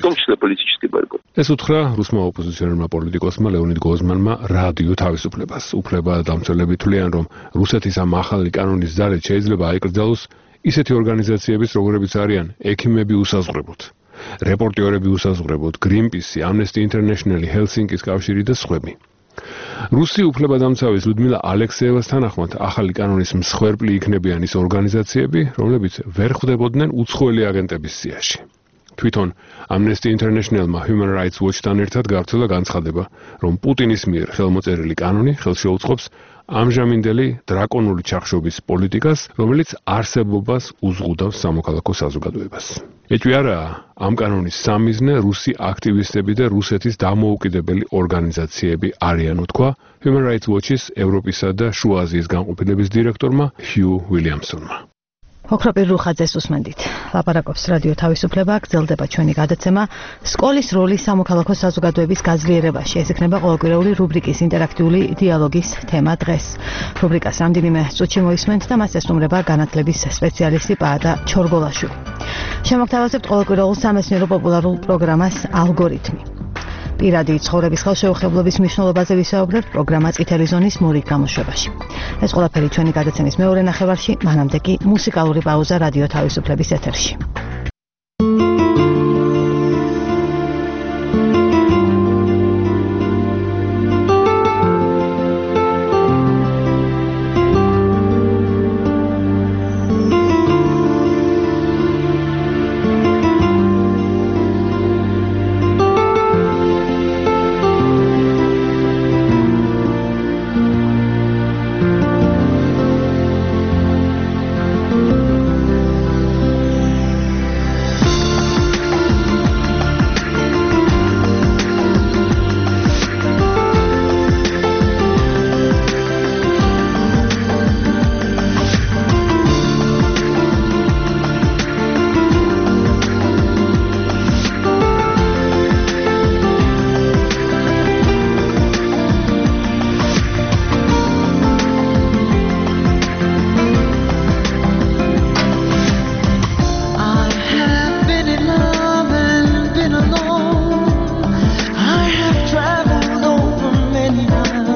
[SPEAKER 1] ეს უთხრა რუსმა ოპოზიციონერმა პოლიტიკოსმა ლეონიდ გოზმანმა რადიო თავისუფლებას. უფლებადამცველები თვლიან, რომ რუსეთის ამ ახალი კანონის ძალით შეიძლება აიკრძალოს ისეთი ორგანიზაციების, როგორებიც არიან ექიმები უსაზღვრებოდ, რეპორტიორები უსაზღვრებოდ, გრინპისი, ამნესტი ინტერნეშნალი, ჰელსინკის კავშირი და სხვები. რუსი უფლებადამცავის ლუდმილა ალექსეევას თანახმად ახალი კანონის მსხვერპლი იქნებიან ის ორგანიზაციები, რომლებიც ვერ ხვდებოდნენ უცხოელი აგენტების სიაში. თვითონ ამნესტი ინტერნეშნალმა Human Rights Watch-თან ერთად გავრცელა განცხადება, რომ პუტინის მიერ ხელმოწერილი კანონი ხელს შეუწყობს ამჟამინდელი დრაკონული ჩახშობის პოლიტიკას, რომელიც არსებობას უზღუდავს სამოქალაქო საზოგადოებას. ეჭვი არაა, ამ კანონის სამიზნე რუსი აქტივისტები და რუსეთის დამოუკიდებელი ორგანიზაციები არიანო, თქვა Human Rights Watch-ის ევროპისა და შუა აზიის განყოფილების დირექტორმა ჰიუ ვილიამსონმა.
[SPEAKER 2] ოქროპირ რუხაძეს უსმენდით. ლაპარაკობს რადიო თავისუფლება, გრძელდება ჩვენი გადაცემა სკოლის როლი სამოქალაქო საზოგადოების გაძლიერებაში. ეს იქნება ყოველკვირეული რუბრიკის ინტერაქტიული დიალოგის თემა დღეს. რუბრიკას რამდენიმე წუთში მოისმენთ და მას ესტუმრება განათლების სპეციალისტი პაატა ჩორგოლაშვილი. შემოგთავაზებთ ყოველკვირეულ სამეცნიერო პოპულარულ პროგრამას ალგორითმი. პირადი ცხოვრების ხელშეუხებლობის მნიშვნელობაზე ვისაუბრებთ პროგრამა წითელი ზონის მორიგ გამოშვებაში. ეს ყველაფერი ჩვენი გადაცემის მეორე ნახევარში, მანამდე კი მუსიკალური პაუზა რადიო თავისუფლების ეთერში.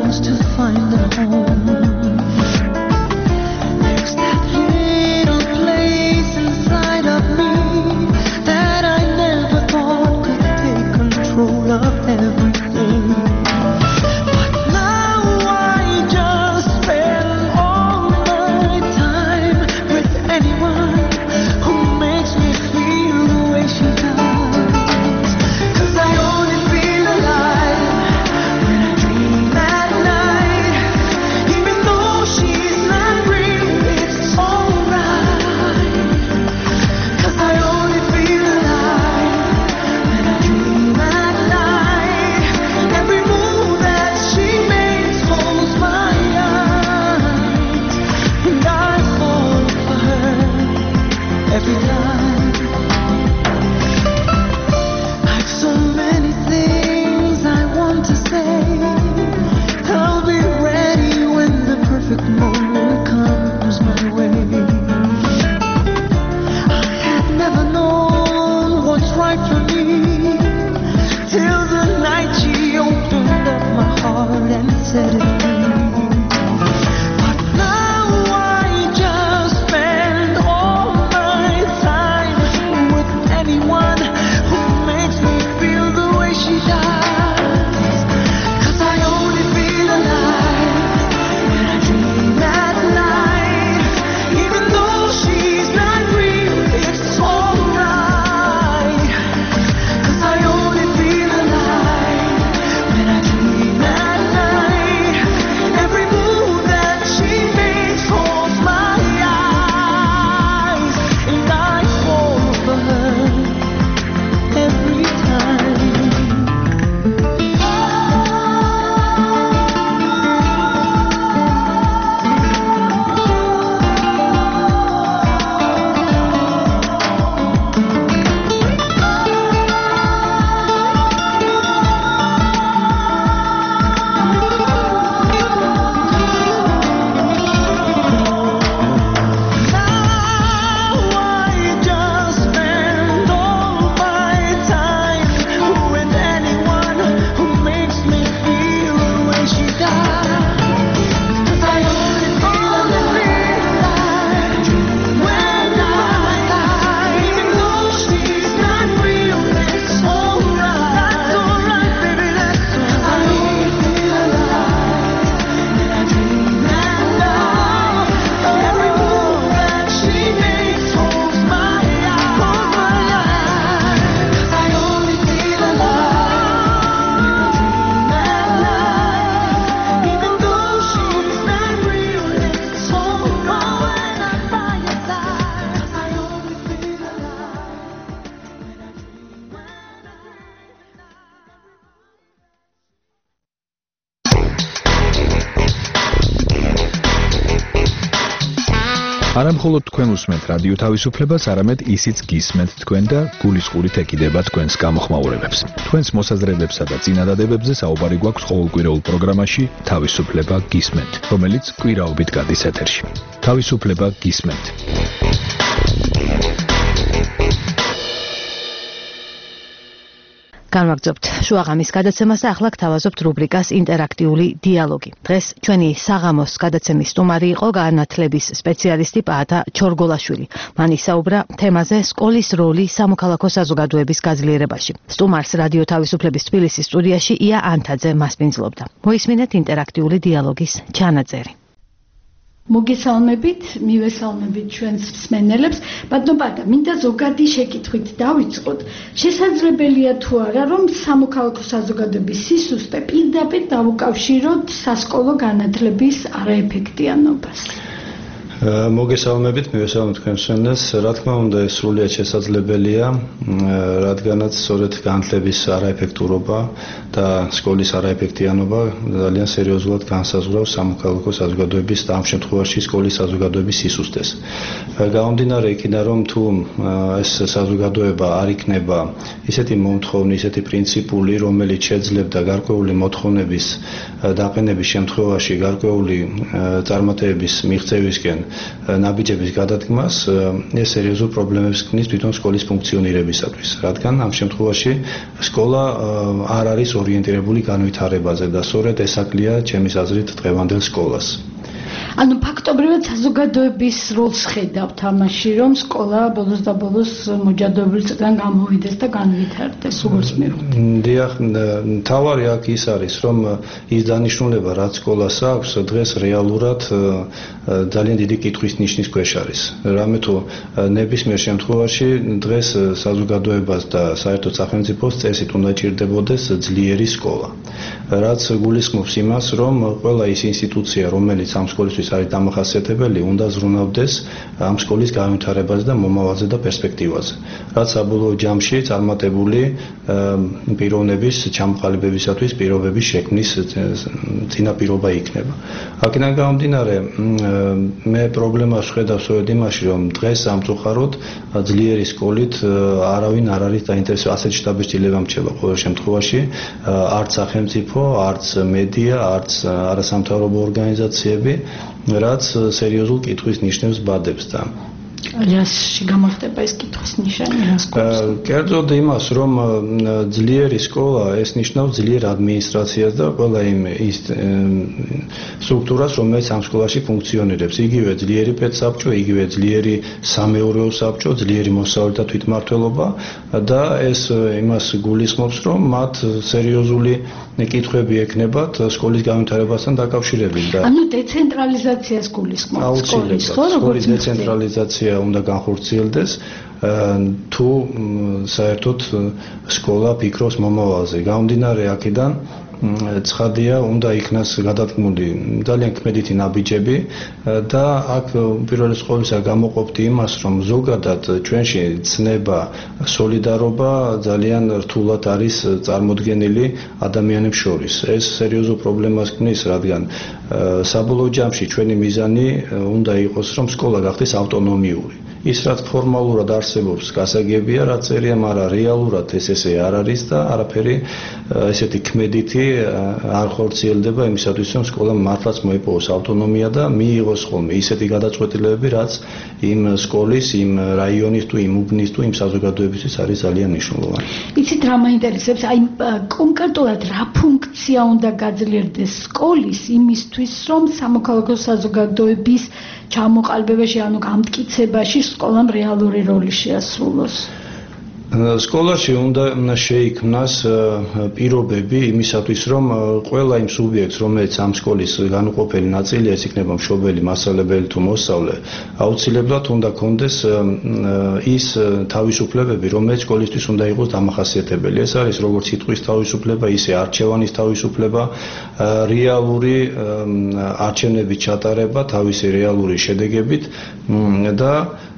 [SPEAKER 5] lost to find a home. There's that little place inside of me that I never thought could take control of everything. But now I just spend all my time with anyone who makes me feel the way she does. 'Cause I only feel alive when I dream at night. Even though she's not real, it's alright. 'Cause I only feel alive when I dream at night. Every move that she makes holds my eyes, and I fall for her every time. I've so many things I want to say. I'll be ready when the perfect moment comes my way. I had never known what's right for me till the night she opened up my heart and set it free. But now I just spend all my time with anyone who makes me feel the way she does. 'Cause I only feel alive when I dream at night. Even though she's not real, it's alright. 'Cause I only feel alive when I dream at night. Every move that she makes holds my eyes, and I fall for her every time.
[SPEAKER 6] არა მხოლოდ თქვენ უსმენთ რადიო თავისუფლებას, არამედ ისიც გისმენთ თქვენ და გულისყურით ეკიდება თქვენს გამოხმაურებებს. თქვენს მოსაზრებებსა და წინადადებებზე საუბარი გვაქვს ყოველკვირეულ პროგრამაში თავისუფლება გისმენთ, რომელიც კვირაობით გადის ეთერში. თავისუფლება გისმენთ.
[SPEAKER 2] განვაგრძობთ შუაღამის გადაცემას და ახლა გთავაზობთ რუბრიკას ინტერაქტიული დიალოგი. დღეს ჩვენი საღამოს გადაცემის სტუმარი იყო განათლების სპეციალისტი პაატა ჩორგოლაშვილი. მან ისაუბრა თემაზე სკოლის როლი სამოქალაქო საზოგადოების გაძლიერებაში. სტუმარს რადიო თავისუფლების თბილისის სტუდიაში ია ანთაძე მასპინძლობდა. მოისმინეთ ინტერაქტიული დიალოგის ჩანაწერი.
[SPEAKER 8] მოგესალმებით, მივესალმებით ჩვენს მსმენელებს. ბატონო პაატა, მინდა ზოგადი შეკითხვით დავიწყოთ. შესაძლებელია თუ არა, რომ სამოქალაქო საზოგადოების სისუსტე პირდაპირ დავუკავშიროთ სასკოლო განათლების არაეფექტიანობას?
[SPEAKER 9] მოგესალმებით, მივესალმებით თქვენს მსმენელს. რა თქმა უნდა, ეს სრულიად შესაძლებელია, რადგანაც სწორედ განათლების არაეფექტურობა და სკოლის არაეფექტიანობა ძალიან სერიოზულად განსაზღვრავს სამოქალაქო საზოგადოების და ამ შემთხვევაში სკოლის საზოგადოების სისუსტეს. გამომდინარე იქიდან, რომ თუ ეს საზოგადოება არ იქნება ისეთი მომთხოვნი, ისეთი პრინციპული, რომელიც შეძლებდა გარკვეული მოთხოვნების დაყენების შემთხვევაში გარკვეული წარმატებების მიღწევისკენ ნაბიჯების გადადგმას ეს სერიოზულ პრობლემებს ქმნის თვითონ სკოლის ფუნქციონირებისათვის, რადგან ამ შემთხვევაში სკოლა არ არის ორიენტირებული განვითარებაზე და სწორედ ეს აკლია ჩემის აზრით დღევანდელ სკოლას.
[SPEAKER 8] ანუ ფაქტობრივად საზოგადოების როლს ხედავთ ამაში, რომ სკოლა ბოლოს და ბოლოს მოჯადოებრივ წრიდან გამოვიდეს და განვითარდეს, როგორც მივხვდით.
[SPEAKER 9] დიახ, თავარი აქ ის არის, რომ ის დანიშნულება, რაც სკოლას აქვს, დღეს რეალურად ძალიან დიდი კითხვის ნიშნის ქვეშ არის. რამე თუ ნებისმიერ შემთხვევაში დღეს საზოგადოებას და საერთოდ სახელმწიფოს წესით უნდა ჭირდებოდეს ძლიერი სკოლა. რაც გულისხმობს იმას, რომ ყველა ის ინსტიტუცია, რომელიც ამ სკოლისთვის არის დამახასიათებელი, უნდა ზრუნავდეს ამ სკოლის განვითარებაზე და მომავალზე და პერსპექტივაზე. რაც საბოლოო ჯამში წარმატებული პიროვნების ჩამოყალიბებისათვის პირობების შექმნის წინაპირობა იქნება. აქედან გამომდინარე, მე პრობლემას ვხედავ სწორედ იმაში, რომ დღეს სამწუხაროდ ძლიერი სკოლით არავინ არ არის დაინტერესებული, ასეთ შთაბეჭდილება მრჩება ყოველ შემთხვევაში, არც სახელმწიფო, არც მედია, არც არასამთავრობო ორგანიზაციები, რაც სერიოზულ კითხვის ნიშნებს ბადებს და
[SPEAKER 8] რასში გამოხდება ეს კითხვის ნიშანი რა სკოლას?
[SPEAKER 9] კერძოდ იმას, რომ ძლიერი სკოლა ეს ნიშნავს ძლიერ ადმინისტრაციას და ყველა იმ სტრუქტურას, რომელიც ამ სკოლაში ფუნქციონირებს. იგივე ძლიერი პედსაბჭო, იგივე ძლიერი სამეურვეო საბჭო, ძლიერი მოსწავლეთა თვითმმართველობა და ეს იმას გულისხმობს, რომ მათ სერიოზული კითხვები ექნებათ სკოლის განვითარებასთან დაკავშირებით და
[SPEAKER 8] ანუ დეცენტრალიზაციას გულისხმობს სკოლის, ხო, როგორც
[SPEAKER 9] დეცენტრალიზაცია უნდა განხორციელდეს, თუ საერთოდ სკოლა ფიქრობს მომავალზე. გამომდინარე აქედან ცხადია, უნდა იქნას გადადგმული ძალიან ქმედითი ნაბიჯები და აქ პირველის ყოვლისა გამოყოფდი იმას, რომ ზოგადად ჩვენში ცნება, სოლიდარობა ძალიან რთულად არის წარმოდგენილი ადამიანებს შორის. ეს სერიოზულ პრობლემას ქმნის, რადგან საბოლოო ჯამში ჩვენი მიზანი უნდა იყოს, რომ სკოლა გახდეს ავტონომიური. ის რაც ფორმალურად არსებობს, გასაგებია, რაც წერია, მაგრამ რეალურად ეს ესე არ არის და არაფერი ესეთი ქმედითი არ ხორციელდება იმისათვის, რომ სკოლამ მართლაც მოიპოვოს ავტონომია და მიიღოს ხოლმე ისეთი გადაწყვეტილებები, რაც იმ სკოლის, იმ რაიონის თუ იმ უბნის თუ იმ საზოგადოებისთვის არის ძალიან მნიშვნელოვანი.
[SPEAKER 8] იცით რა მაინტერესებს, აი კონკრეტულად რა ფუნქცია უნდა გაძლიერდეს სკოლის იმისთვის, რომ სამოქალაქო საზოგადოების ჩამოყალიბებაში, ანუ გამტკიცებაში სკოლამ რეალური როლი შეასრულოს.
[SPEAKER 9] სკოლაში უნდა შეიქმნას პირობები იმისათვის, რომ ყველა იმ სუბიექტს, რომელიც ამ სკოლის განუყოფელი ნაწილია, ეს იქნება მშობელი, მასწავლებელი თუ მოსწავლე, აუცილებლად უნდა კონდეს ის თავისუფლებები, რომელიც სკოლისთვის უნდა იყოს დამახასიათებელი. ეს არის როგორც სიტყვის თავისუფლება, ისე არჩევანის თავისუფლება, რეალური არჩევნების ჩატარება თავისი რეალური შედეგებით და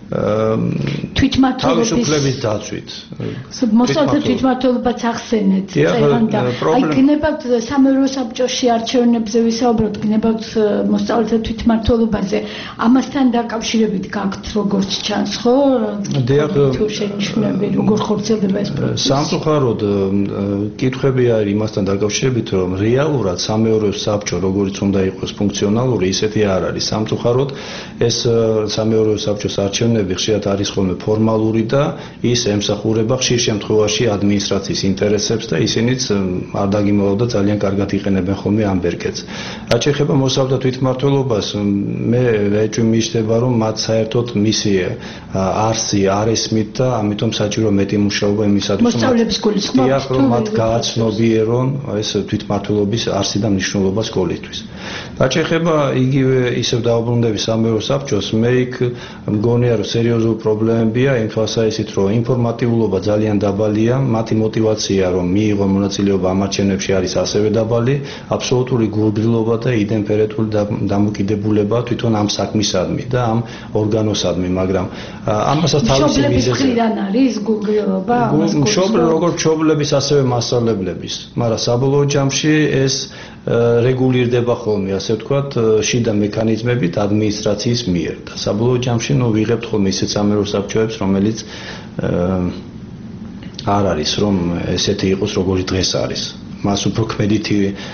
[SPEAKER 8] თვითმმართველობის
[SPEAKER 9] დაცვით.
[SPEAKER 8] მოსწავლეთა თვითმმართველობაც ახსენეთ წერან და აი გნებავთ სამეურვეო საბჭოში არჩევნებზე ვისაუბროთ, გნებავთ მოსწავლეთა თვითმმართველობაზე. ამასთან დაკავშირებით გაქვთ როგორც ჩანს, ხო?
[SPEAKER 9] დიახ,
[SPEAKER 8] თუ შენიშვნები როგორ ხორციელდება ეს პროცესი?
[SPEAKER 9] სამწუხაროდ კითხვები არის იმასთან დაკავშირებით, რომ რეალურად სამეურვეო საბჭო როგორც უნდა იყოს ფუნქციონალური, ისეთი არ არის. სამწუხაროდ ეს სამეურვეო საბჭოს არჩევნები ხშირად არის ხოლმე ფორმალური და ის ემსახურება ხშირ შემთხვევაში ადმინისტრაციის ინტერესებს და ისინიც არ დაგიმალავ და ძალიან კარგად იყენებენ ხოლმე ამ ბერკეტს. რაც შეეხება მოსწავლეთა თვითმმართველობას, მე ეჭვი მიშდება, რომ მათ საერთოდ მისი არსი არ ესმით და ამიტომ საჭირო მეტი მუშაობა იმისათვის,
[SPEAKER 8] მოსწავლეების გულისხმობს,
[SPEAKER 9] რომ მათ გააცნობიერონ ეს თვითმმართველობის არსი და მნიშვნელობა სკოლისთვის. რაც შეეხება იგივე ისევ დაუბრუნდები სამეურვეო საბჭოს, მე იქ მგონია, რომ სერიოზული პრობლემებია იმ თვალსაზრისით, რომ ინფორმატიულობა ძალიან დაბალია, მათი мотиваცია, რომ მიიღონ მონაწილეობა ამ არჩევნებში არის ასევე დაბალი, აბსოლუტური გულგრილობა და იდენტიფიცირებული დამოკიდებულება თვითონ ამ საქმისადმი და ამ ორგანოსადმი, მაგრამ ამასაც თავისი მიზეზი
[SPEAKER 8] არის გულგრილობა,
[SPEAKER 9] მშობლები როგორც მშობლების, ასევე მასწავლებლების, მაგრამ საბოლოო ჯამში ეს რეგულირდება ხოლმე, ასე ვთქვათ, შიდა მექანიზმებით ადმინისტრაციის მიერ და საბოლოო ჯამში ნუ ვიღებთ ხოლმე ისეთ სამეურვეო საბჭოებს, რომელიც არ არის, რომ ესეთი იყოს, როგორი დღეს არის. მას უფრო ქმედითი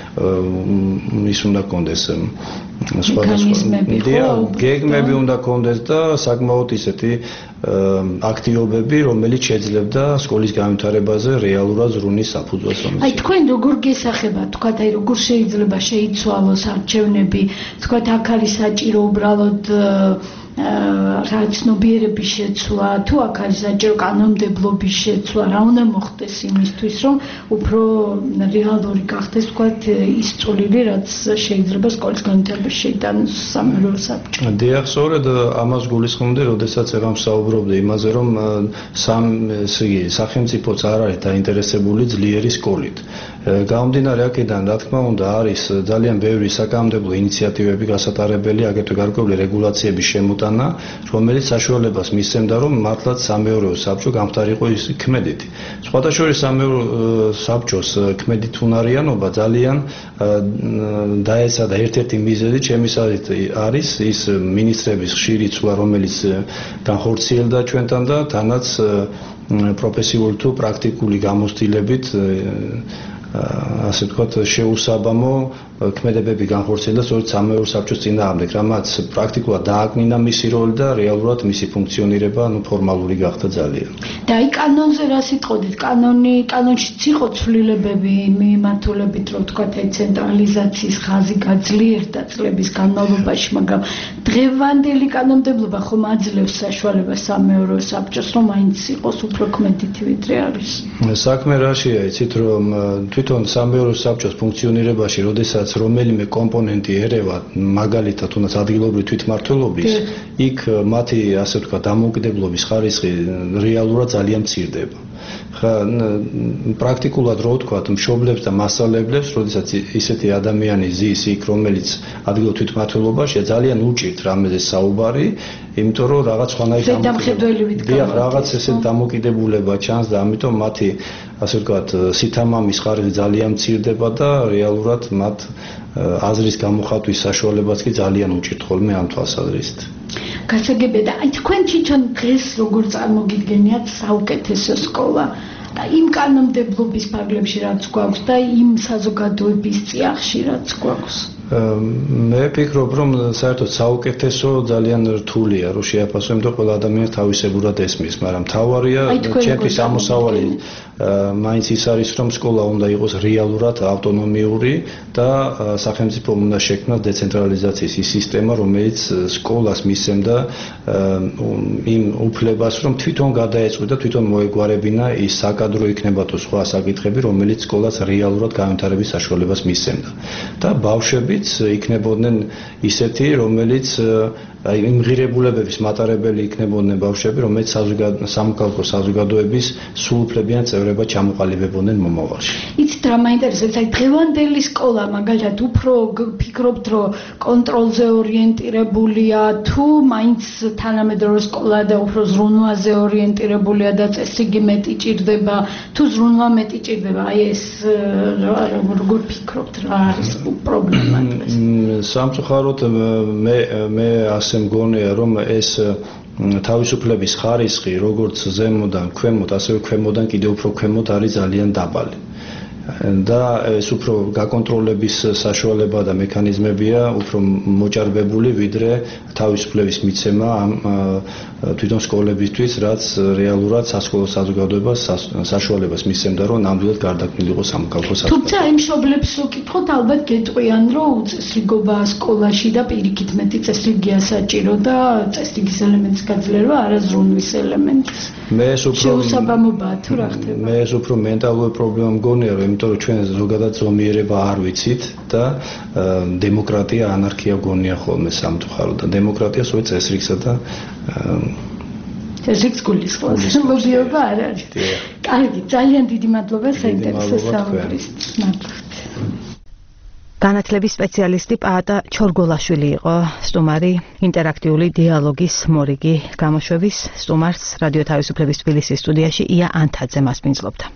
[SPEAKER 9] ის უნდა კონდეს
[SPEAKER 8] მექანიზმები ხო
[SPEAKER 9] გეგმები უნდა კონდეს და საკმაოდ ისეთი აქტივობები, რომელიც შეძლებდა სკოლის განვითარებაზე რეალურად ზრუნის საფუძველს.
[SPEAKER 8] აი თქვენ როგორ გესახებათ, თქვათ აი როგორ შეიძლება შეიცვალოს არჩევნები, თქვათ აქ არის საჭირო უბრალოდ რაც ცნობიერების შეცვლა, თუ აქ არის საჭირო კანონმდებლობის შეცვლა, რა უნდა მოხდეს იმისთვის, რომ უფრო რეალური გახდეს, თქვათ ის წვლილი, რაც შეიძლება სკოლის განვითარებაში შეიტანოს სამეურვეო საბჭო.
[SPEAKER 9] დიახ, სწორედ ამას გულისხმობდი, როდესაც ეხლა ვსაუბრობდი იმაზე, რომ სამ სახელმწიფოც არ არის დაინტერესებული ძლიერი სკოლით. გამომდინარე აქედან, რა თქმა უნდა, არის ძალიან ბევრი საკანონმდებლო ინიციატივები გასატარებელი, აგრეთვე გარკვეული რეგულაციების შემოტანა, რომელიც საშუალებას მისცემდა, რომ მართლაც სამეურვეო საბჭო გამხდარიყო ის ქმედითი. სხვათა შორის სამეურვეო საბჭოს ქმედითუნარიანობა ძალიან დაეცადა ერთ-ერთი მიზეზი, ჩემი აზრით, არის ის მინისტრების ხშირი ცვლა, რომელიც განხორციელდა ჩვენთან და თანაც პროფესიული თუ პრაქტიკული გამოცდილებით ასე ვთქვათ, შეუსაბამო ქმედებები განხორციელდა სწორედ სამეურვეო საბჭოს წინააღმდეგ, რამაც პრაქტიკულად დააკნინა მისი როლი და რეალურად მისი ფუნქციონირება, ну, ფორმალური გახდა ძალიან.
[SPEAKER 8] და აი კანონზე რა სიტყოდით? კანონი, კანონშიც იყო ცვლილებები მიმართულებით, რომ ვთქვათ, აი ცენტრალიზაციის ხაზი გაძლიერდა წლების განმავლობაში, მაგრამ დღევანდელი კანონმდებლობა ხომ აძლევს საშუალებას სამეურვეო საბჭოს, რომ მაინც იყოს უფრო ქმედითი ვიდრე არის.
[SPEAKER 9] საქმე რაშია, იცით, რომ თვითონ სამეურვეო საბჭოს ფუნქციონირებაში, როდესაც რომელიმე კომპონენტი ერევა, მაგალითად, თუნდაც ადგილობრივი თვითმმართველობის, იქ მათი, ასე ვთქვათ, დამოუკიდებლობის ხარისხი რეალურად ძალიან მცირდება. ხა პრაქტიკულად რო ვთქვათ, მშობლებს და მასწავლებლებს, როდესაც ისეთი ადამიანი ზის იქ, რომელიც ადგილობრივ თვითმმართველობაშია, ძალიან უჭირთ რამეზე საუბარი, იმიტომ რომ რაღაც ხანაი
[SPEAKER 8] დამოკიდებულება,
[SPEAKER 9] რაღაც ესეთ დამოკიდებულება ჩანს და ამიტომ მათი, ასე ვთქვათ, სითამამის ხარისხი ძალიან მცირდება და რეალურად მათ აზრის გამოხატვის საშუალებაც კი ძალიან უჭირთ ხოლმე ამ თვალსაზრისით.
[SPEAKER 8] გასაგებია და აი თქვენ თვითონ დღეს როგორ წარმოგიდგენიათ საუკეთესო სკოლა? და იმ კანონმდებლობის ფარგლებში რაც გვაქვს და იმ საზოგადოების წიაღში რაც გვაქვს.
[SPEAKER 9] მე ვფიქრობ, რომ საერთოდ საუკეთესო ძალიან რთულია, რომ შეაფასო, იმიტომ ყველა ადამიანს თავისებურად ესმის, მაგრამ მთავარია ჩემთვის ამოსავალი მაინც ის არის, რომ სკოლა უნდა იყოს რეალურად ავტონომიური და სახელმწიფო უნდა შექმნას დეცენტრალიზაციის ის სისტემა, რომელიც სკოლას მისცემდა იმ უფლებას, რომ თვითონ გადაეწყვიტა, თვითონ მოეგვარებინა ის საკადრო იქნება თუ სხვა საკითხები, რომელიც სკოლას რეალურად განვითარების საშუალებას მისცემდა. და ბავშვებიც იქნებოდნენ ისეთი, რომელიც აი იმ ღირებულებების მატარებელი იქნებოდნენ ბავშვები, რომელიც სამოქალაქო საზოგადოების სრულუფლებიან წევრებად ჩამოყალიბებოდნენ მომავალში.
[SPEAKER 8] იცით რა მაინტერესებს, აი დღევანდელი სკოლა მაგალითად უფრო ფიქრობთ, რომ კონტროლზე ორიენტირებულია, თუ მაინც თანამედროვე სკოლა და უფრო ზრუნვაზე ორიენტირებულია და წესრიგი მეტი ჭირდება, თუ ზრუნვა მეტი ჭირდება, აი ეს როგორ ფიქრობთ, რა არის პრობლემა დღეს?
[SPEAKER 9] სამწუხაროდ მე მე ასე მგონია, რომ ეს თავისუფლების ხარისხი, როგორც ზემოდან ქვემოთ, ასევე ქვემოდან კიდევ უფრო ქვემოთ არის ძალიან დაბალი. და ეს უფრო გაკონტროლების საშუალება და მექანიზმებია უფრო მოჭარბებული, ვიდრე თავისუფლების მიცემა ამ თვითონ სკოლებისთვის, რაც რეალურად სასკოლო საზოგადოებას საშუალებას მისცემდა, რომ ნამდვილად გარდაქმნილიყო სამოქალაქო საზოგადოება.
[SPEAKER 8] თუმცა იმ მშობლებს ვკითხოთ, ალბათ გეტყვიან, რომ უწესრიგობა სკოლაში და პირიქით მეტი წესრიგია საჭირო და წესრიგის ელემენტის გაძლიერება არაზრუნვის ელემენტის.
[SPEAKER 9] მე ეს უფრო
[SPEAKER 8] შეუსაბამობაა თუ რა ხდება?
[SPEAKER 9] მე ეს უფრო მენტალური პრობლემა მგონია, რომ იმიტომ რომ ჩვენ ზოგადად ზომიერება არ ვიცით და დემოკრატია ანარქია გონია ხოლმე სამწუხაროდ და დემოკრატია სწორედ წესრიგსა და
[SPEAKER 8] წესრიგს გულისხმობს. ლობიობა არ არის. კარგი, ძალიან დიდი მადლობა საინტერესო საუბრისთვის. მადლობთ.
[SPEAKER 2] განათლების სპეციალისტი პაატა ჩორგოლაშვილი იყო სტუმარი ინტერაქტიული დიალოგის მორიგი გამოშვების. სტუმარს რადიო თავისუფლების თბილისის სტუდიაში ია ანთაძე მასპინძლობდა.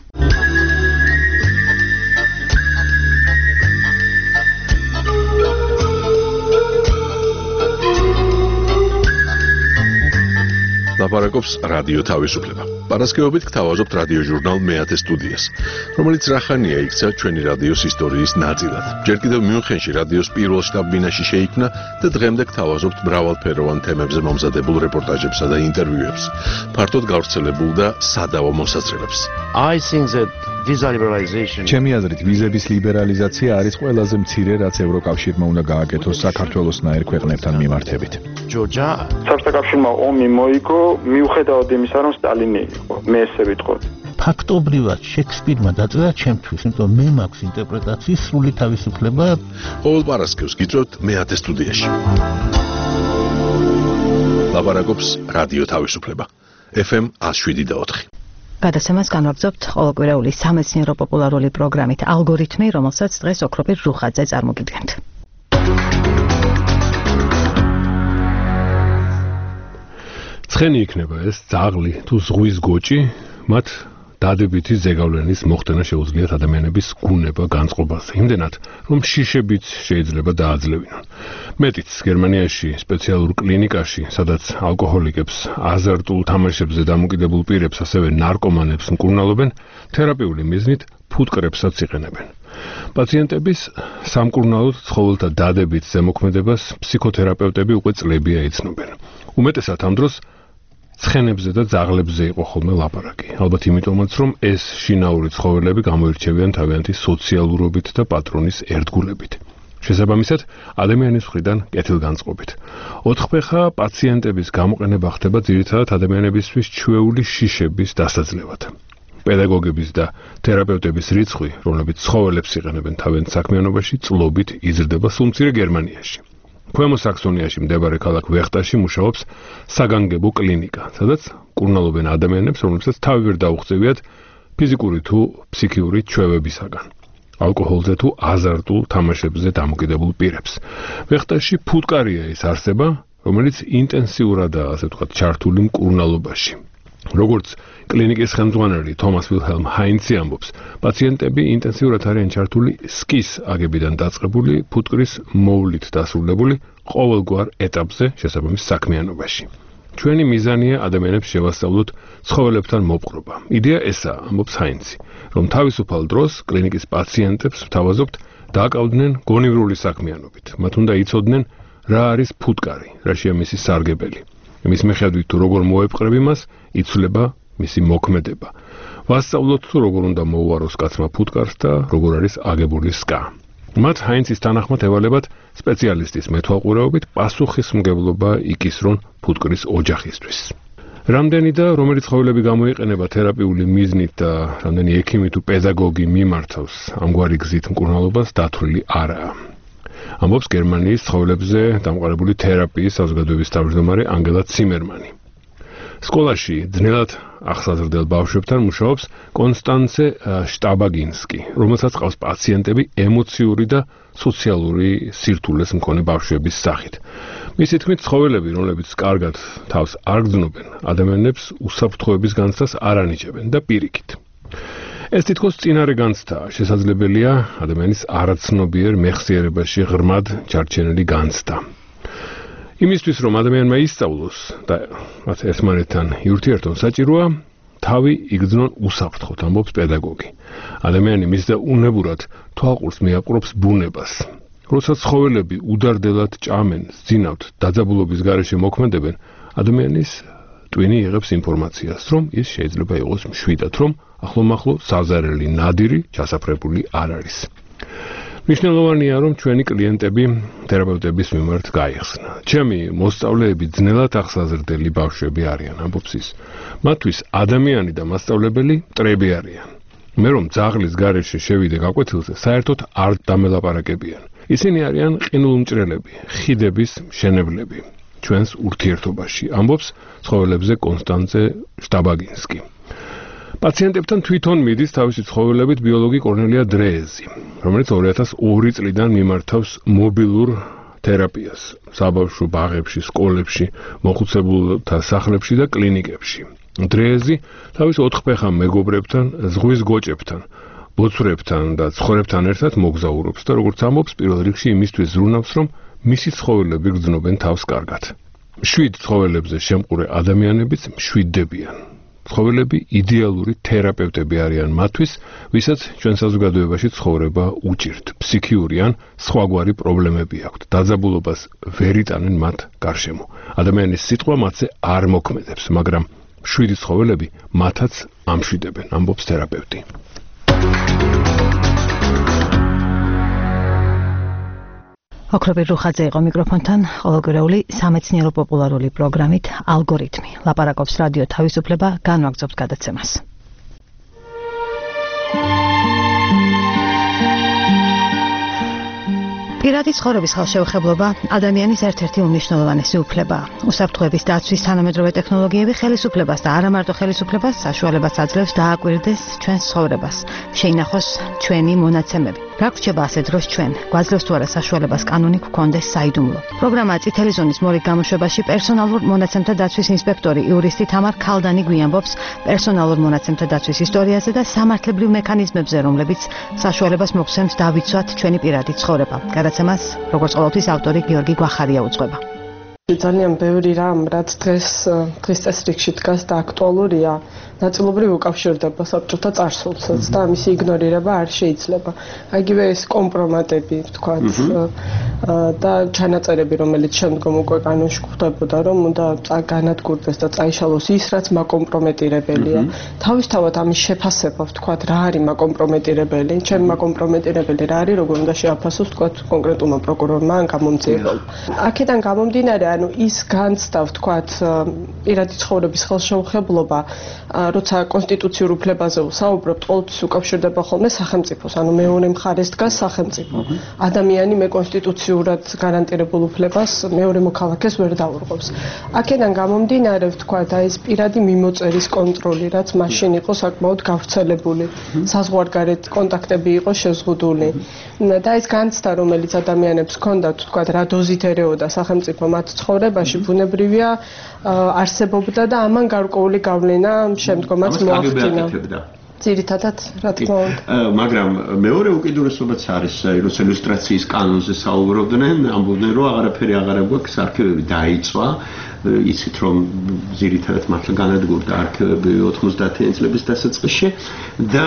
[SPEAKER 4] ლაპარაკი ლაპარაკობს რადიო თავისუფლება. პარასკევობით გთავაზობთ რადიო ჟურნალ მეათე სტუდიას, რომელიც რახანია იქცა ჩვენი რადიოს ისტორიის ნაწილად. ჯერ კიდევ მიუნხენში რადიოს პირველ შტაბ-ბინაში შეიქმნა და დღემდე გთავაზობთ მრავალფეროვან თემებზე მომზადებულ რეპორტაჟებსა და ინტერვიუებს, ფართოდ გავრცელებულ და სადავო მოსაზრებებს.
[SPEAKER 11] I think that visa liberalization
[SPEAKER 6] ჩემი აზრით ვიზების ლიბერალიზაცია არის ყველაზე მცირე, რაც ევროკავშირმა უნდა გააკეთოს საქართველოსნაირ ქვეყნებთან მიმართებით.
[SPEAKER 11] Georgia
[SPEAKER 21] საბჭოთა კავშირმა ომი მოიგო მიუხედავად იმისა, რომ სტალინი იყო. მე ესე ვიტყოდ.
[SPEAKER 11] ფაქტობრივად შექსპირმა დაწერა ჩემთვის, იმიტომ მე მაქვს ინტერპრეტაციის სრული თავისუფლება.
[SPEAKER 4] ყოველ პარასკევს გიწევთ მეათე სტუდიაში. ლაპარაკობს რადიო თავისუფლება. F M one oh seven point four.
[SPEAKER 2] გადაცემას განვაგრძობთ ყოველკვირეული სამეცნიერო პოპულარული პროგრამით ალგორითმი, რომელსაც დღეს ოქროპირ ჟუხაძე წარმოგიდგენთ.
[SPEAKER 1] ცხენი იქნება ეს ძაღლი თუ ზღვის გოჭი, მათ დადებითი ზეგავლენის მოხდენა შეუძლიათ ადამიანების გუნება განწყობაზე. იმდენად, რომ შიშებიც შეიძლება დააძლევინონ. მეტიც გერმანიაში სპეციალურ კლინიკაში, სადაც ალკოჰოლიკებს, აზარტულ თამაშებზე დამოკიდებულ პირებს, ასევე ნარკომანებს მკურნალობენ, თერაპიული მიზნით ფუტკრებსაც იყენებენ. პაციენტების სამკურნალოდ ცხოველთა დადებით ზემოქმედებას ფსიქოთერაპევტები უკვე წლებია იცნობენ. უმეტესად ამ დროს ცხენებზე და ძაღლებზე იყო ხოლმე ლაპარაკი. ალბათ იმიტომაც, რომ ეს შინაური ცხოველები გამოირჩევიან თავიანთი სოციალურობით და პატრონის ერთგულებით. შესაბამისად, ადამიანის მხრიდან კეთილგანწყობით. ოთხფეხა პაციენტების გამოყენება ხდება ძირითადად ადამიანებისთვის ჩვეული შიშების დასაძლევად. პედაგოგების და თერაპევტების რიცხვი, რომლებიც ცხოველებს იყენებენ თავიანთ საქმიანობაში, წლობით იზრდება სულ მცირე გერმანიაში. ქვემო საქსონიაში მდებარე ქალაქ ვეხტაში მუშაობს საგანგებო კლინიკა, სადაც კურნალობენ ადამიანებს, რომლებსაც თავი ვერ დაუღწევიათ ფიზიკური თუ ფსიქიური ჩვევებისაგან, ალკოჰოლზე თუ აზარტულ თამაშებზე დამოკიდებულ პირებს. ვეხტაში ფუტკარია ის არსება, რომელიც ინტენსიურადაა, ასე ვთქვათ, ჩართული მკურნალობაში. როგორც კლინიკის ხელმძღვანელი თომას ვილჰელმ ჰაინცი ამბობს, პაციენტები ინტენსიურად არიან ჩართული სკის აგებიდან დაწყებული ფუტკრის მოვლით დასრულებული ყოველგვარ ეტაპზე შესაბამის საქმიანობაში. ჩვენი მიზანია ადამიანებს შევასწავლოთ ცხოველებთან მოპყრობა. იდეა ესაა, ამბობს ჰაინცი, რომ თავისუფალ დროს კლინიკის პაციენტებს ვთავაზობთ დააკავდნენ გონივრული საქმიანობით. მათ უნდა იცოდნენ რა არის ფუტკარი, რაშია მისი სარგებელი. იმის მიხედვით თუ როგორ მოეპყრები მას, იცვლება მისი მოქმედება. ვასწავლოთ თუ როგორ უნდა მოუაროს კაცმა ფუტკარს და როგორ არის აგებული სკა. მათ ჰაინცის თანახმად ევალებათ სპეციალისტის მეთვალყურეობით პასუხისმგებლობა იკისრონ ფუტკრის ოჯახისთვის. რამდენი და რომელი ცხოველები გამოიყენება თერაპიული მიზნით და რამდენი ექიმი თუ პედაგოგი მიმართავს ამგვარი გზით მკურნალობას დათვლილი არაა. ამბობს გერმანიის ცხოველებზე დამყარებული თერაპიის საზოგადოების თავმჯდომარე ანგელა ციმერმანი. სკოლაში ძნელად ახსაზრდელ ბავშვებთან მუშაობს კონსტანცე შტაბაგინსკი, რომელსაც ყავს პაციენტები ემოციური და სოციალური სირთულეს მქონე ბავშვების სახით. მისი თქმით, ცხოველები, რომლებიც კარგად თავს არ გრძნობენ, ადამიანებს უსაფრთხოების განცდას არ ანიჭებენ და პირიქით. ეს თითქოს წინარე განცდაა, შესაძლებელია ადამიანის არაცნობიერ მეხსიერებაში ღრმად ჩარჩენილი განცდა. იმისთვის, რომ ადამიანმა ისწავლოს და მათ ერთმანეთთან იურთიერთონ, საჭიროა თავი იგრძნონ უსაფრთხოდ, ამბობს პედაგოგი. ადამიანი მის და უნებურად თვალყურს მიაპყრობს ბუნებას. როცა ცხოველები უდარდელად ჭამენ, ძინავთ, დაძაბულობის გარეშე მოქმედებენ, ადამიანის ტვინი იღებს ინფორმაციას, რომ ის შეიძლება იყოს მშვიდად, რომ ახლომახლო საზარელი ნადირი ჩასაფრებული არ არის. მნიშვნელოვანია, რომ ჩვენი კლიენტები თერაპევტების მიმართ გაიხსნა. ჩემი მოსწავლეები ძნელად ახსაზრდელი ბავშვები არიან, ამბობს ის. მათთვის ადამიანი და მასწავლებელი მტრები არიან. მე რომ ძაღლის გარეშე შევიდე გაკვეთილზე, საერთოდ არ დამელაპარაკებიან. ისინი არიან ყინულმჭრელები, ხიდების მშენებლები ჩვენს ურთიერთობაში, ამბობს ცხოველებზე კონსტანცე შტაბაგინსკი. პაციენტებთან თვითონ მიდის თავისი ცხოველებით ბიოლოგი კორნელია დრეეზი, რომელიც ორი ათას ორი წლიდან მიმართავს მობილურ თერაპიას საბავშვო ბაღებში, სკოლებში, მოხუცებულთა სახლებში და კლინიკებში. დრეეზი თავის ოთხფეხა მეგობრებთან, ზღვის გოჭებთან, ბოცვრებთან და ცხვრებთან ერთად მოგზაურობს და როგორც ამბობს, პირველ რიგში იმისთვის ზრუნავს, რომ მისი ცხოველები გრძნობენ თავს კარგად. შვიდ ცხოველებზე შემყური ადამიანებიც მშვიდდებიან. ცხოველები იდეალური თერაპევტები არიან მათთვის, ვისაც ჩვენ საზოგადოებაში ცხოვრება უჭირთ. ფსიქიური ან სხვაგვარი პრობლემები აქვთ. დაძაბულობას ვერ იტანენ მათ გარშემო. ადამიანის სიტყვა მათზე არ მოქმედებს, მაგრამ შვიდი ცხოველები მათაც ამშვიდებენ, ამბობს თერაპევტი.
[SPEAKER 2] ოქრობիր რუხაძე იყო მიკროფონთან, ყოველგვარეული სამეცნიერო პოპულარული პროგრამით ალგორითმი. ლაპარაკობს რადიო თავისუფლება, განვაგრძობთ გადაცემას. პირადი ცხოვრების ხელშეუხებლობა ადამიანის ერთ-ერთი უმნიშვნელოვანესი უფლებაა. უსაფრთხოების დაცვის თანამედროვე ტექნოლოგიები ხელისუფლებას და არა მარტო ხელისუფლებას საშუალებას აძლევს დააკვირდეს ჩვენს ცხოვრებას, შეინახოს ჩვენი მონაცემები. რა გრჩება ასე დროს ჩვენ? გვაძლევს თუ არა საშუალებას კანონი გვქონდეს საიდუმლო. პროგრამა წითელი ზონის მორიგ გამოშვებაში პერსონალურ მონაცემთა დაცვის ინსპექტორი იურისტი თამარ ქალდანი გვიამბობს პერსონალურ მონაცემთა დაცვის ისტორიაზე და სამართლებრივ მექანიზმებზე, რომლებიც საშუალებას მოგცემს დავიცვათ ჩვენი პირადი ცხოვრება. გადაცემას, როგორც ყოველთვის, ავტორი გიორგი გვახარია უძღვება.
[SPEAKER 12] ძალიან ბევრი რამ, რაც დღეს დღის წესრიგში დგას და აქტუალურია, ნაწილობრივ უკავშირდება საბჭოთა წარსულსაც და ამის იგნორირება არ შეიძლება. აიგივე ეს კომპრომატები, ვთქვათ, და ჩანაწერები, რომელიც შემდგომ უკვე კანონში გვხვდებოდა, რომ უნდა განადგურდეს და წაიშალოს ის, რაც მაკომპრომეტირებელია. თავისთავად ამის შეფასება, ვთქვათ, რა არის მაკომპრომეტირებელი, ჩემი მაკომპრომეტირებელი რა არის, როგორ უნდა შეაფასოს, ვთქვათ, კონკრეტულმა პროკურორმა ან გამომძიებელმა. აქედან გამომდინარე, ანუ ის განცდა, ვთქვათ, პირადი ცხოვრების ხელშეუხებლობა, როცა კონსტიტუციურ უფლებაზე ვსაუბრობთ, ყოველთვის უკავშირდება ხოლმე სახელმწიფოს, ანუ მეორე მხარეს დგას სახელმწიფო. ადამიანი მე კონსტიტუციურად გარანტირებულ უფლებას მეორე მოქალაქეს ვერ დაურღობს. აქედან გამომდინარე, ვთქვათ, აი ეს პირადი მიმოწერის კონტროლი, რაც მაშინ იყო საკმაოდ გავრცელებული, საზღვარგარეთ კონტაქტები იყო შეზღუდული. და ეს განცდა, რომელიც ადამიანებს ჰქონდათ, ვთქვათ, რა დოზით ერეოდა სახელმწიფო მათ ცხოვრებაში, ბუნებრივია არსებობდა და ამან გარკვეული გავლენა შემდგომაც მოახდინა. ძირითადად, რა თქმა უნდა.
[SPEAKER 14] მაგრამ მეორე უკიდურესობაც არის, როცა ილუსტრაციის კანონზე საუბრობდნენ, ამბობდნენ, რომ აღარაფერი აღარ გვაქვს, არქივები დაიწვა. იცით რომ ძირითადად მართლა განადგურდა არქივები ოთხმოცდაათიანი წლების დასაწყისში და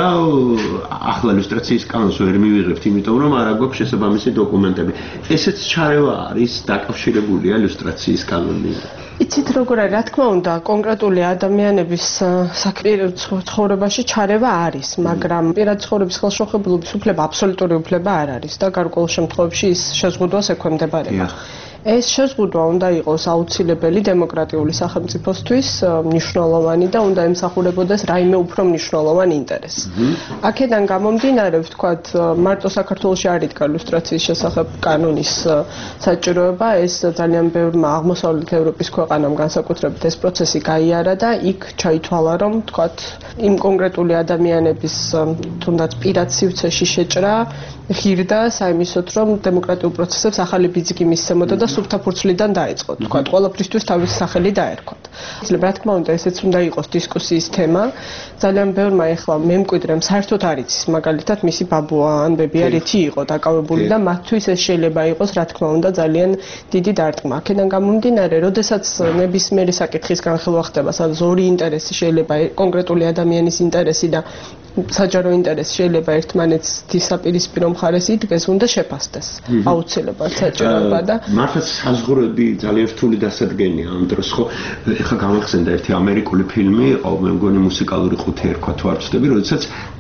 [SPEAKER 14] ახლა ილუსტრაციის კანონს ვერ მივიღებთ, იმიტომ რომ არ აქვს შესაბამისი დოკუმენტები. ესეც ჩარევა არის დაკავშირებულია ილუსტრაციის კანონთან.
[SPEAKER 12] იცით როგორ არის, რა თქმა უნდა, კონკრეტული ადამიანების საქმე ცხოვრებაში ჩარევა არის, მაგრამ პირადი ცხოვრების ხელშეუხებლობის უფლება აბსოლუტური უფლება არ არის და გარკვეულ შემთხვევებში ის შეზღუდვას ექვემდებარება. ეს შეზღუდვა უნდა იყოს აუცილებელი დემოკრატიული სახელმწიფოსთვის, მნიშვნელოვანი და უნდა ემსახურებოდეს რაიმე უფრო მნიშვნელოვან ინტერესს. აქედან გამომდინარე, ვთქვათ, მარტო საქართველოში არ იდგა ილუსტრაციის შესახებ კანონის საჭიროება, ეს ძალიან ბევრმა აღმოსავლეთ ევროპის ქვეყანამ განსაკუთრებით ეს პროცესი გაიარა და იქ ჩაითვალა, რომ ვთქვათ, იმ კონკრეტული ადამიანების თუნდაც პირად სივრცეში შეჭრა ღირდა საიმისოდ, რომ დემოკრატიულ პროცესებს ახალი ბიძგი მისცემოდა და სუფთა ფურცლიდან დაეწყოთ. ვთქვათ, ყველაფრისთვის თავისი სახელი დაერქვათ. შეიძლება, რა თქმა უნდა, ესეც უნდა იყოს დისკუსიის თემა. ძალიან ბევრმა ეხლა მემკვიდრემ საერთოდ არ იცის, მაგალითად, მისი ბაბუა ან ბებია რითი იყო დაკავებული და მათთვის ეს შეიძლება იყოს, რა თქმა უნდა, ძალიან დიდი დარტყმა. აქედან გამომდინარე, როდესაც ნებისმიერი საკითხის განხილვა ხდება, სადაც ორი ინტერესი შეიძლება, კონკრეტული ადამიანის ინტერესი და საჯარო ინტერესი შეიძლება ერთმანეთს დისაპირისპირო მხარეს იდგეს, უნდა შეფასდეს. აუცილებლად საჭიროება და
[SPEAKER 14] მართლაც საზღვრები ძალიან რთული დასადგენია ამ დროს, ხო? ეხლა გამახსენდა ერთი ამერიკული ფილმი, იყო, მე მგონი მუსიკალური ყუთი ერქვა თუ არ ვცდები, როდესაც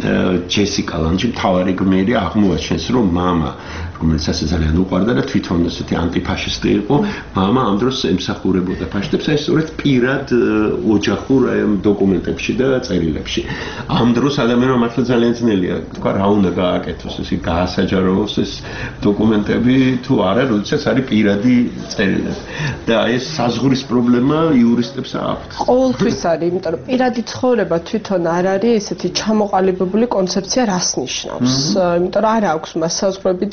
[SPEAKER 14] ჯესიკა ლანჯი მთავარი გმირი აღმოაჩენს, რომ მამა, რომელიც ასე ძალიან უყვარდა და თვითონ ესეთი ანტიფაშისტი იყო, მამა ამ დროს ემსახურებოდა ფაშისტებს, ეს სწორედ პირად ოჯახურ დოკუმენტებში და წერილებში. ამ დროს ადამიანმა მართლა ძალიან ძნელია, თქვა, რა უნდა გააკეთოს, ესე გაასაჯაროოს ეს დოკუმენტები თუ არა, როდესაც არის პირადი წერილები. და ეს საზღვრის პრობლემა იურისტებს აქვთ.
[SPEAKER 12] ყოველთვის არის, იმიტომ რომ პირადი ცხოვრება თვითონ არ არის ესეთი ჩამოყალიბებული კონცეფცია, რას ნიშნავს. იმიტომ რომ არ აქვს მას საზღვრები და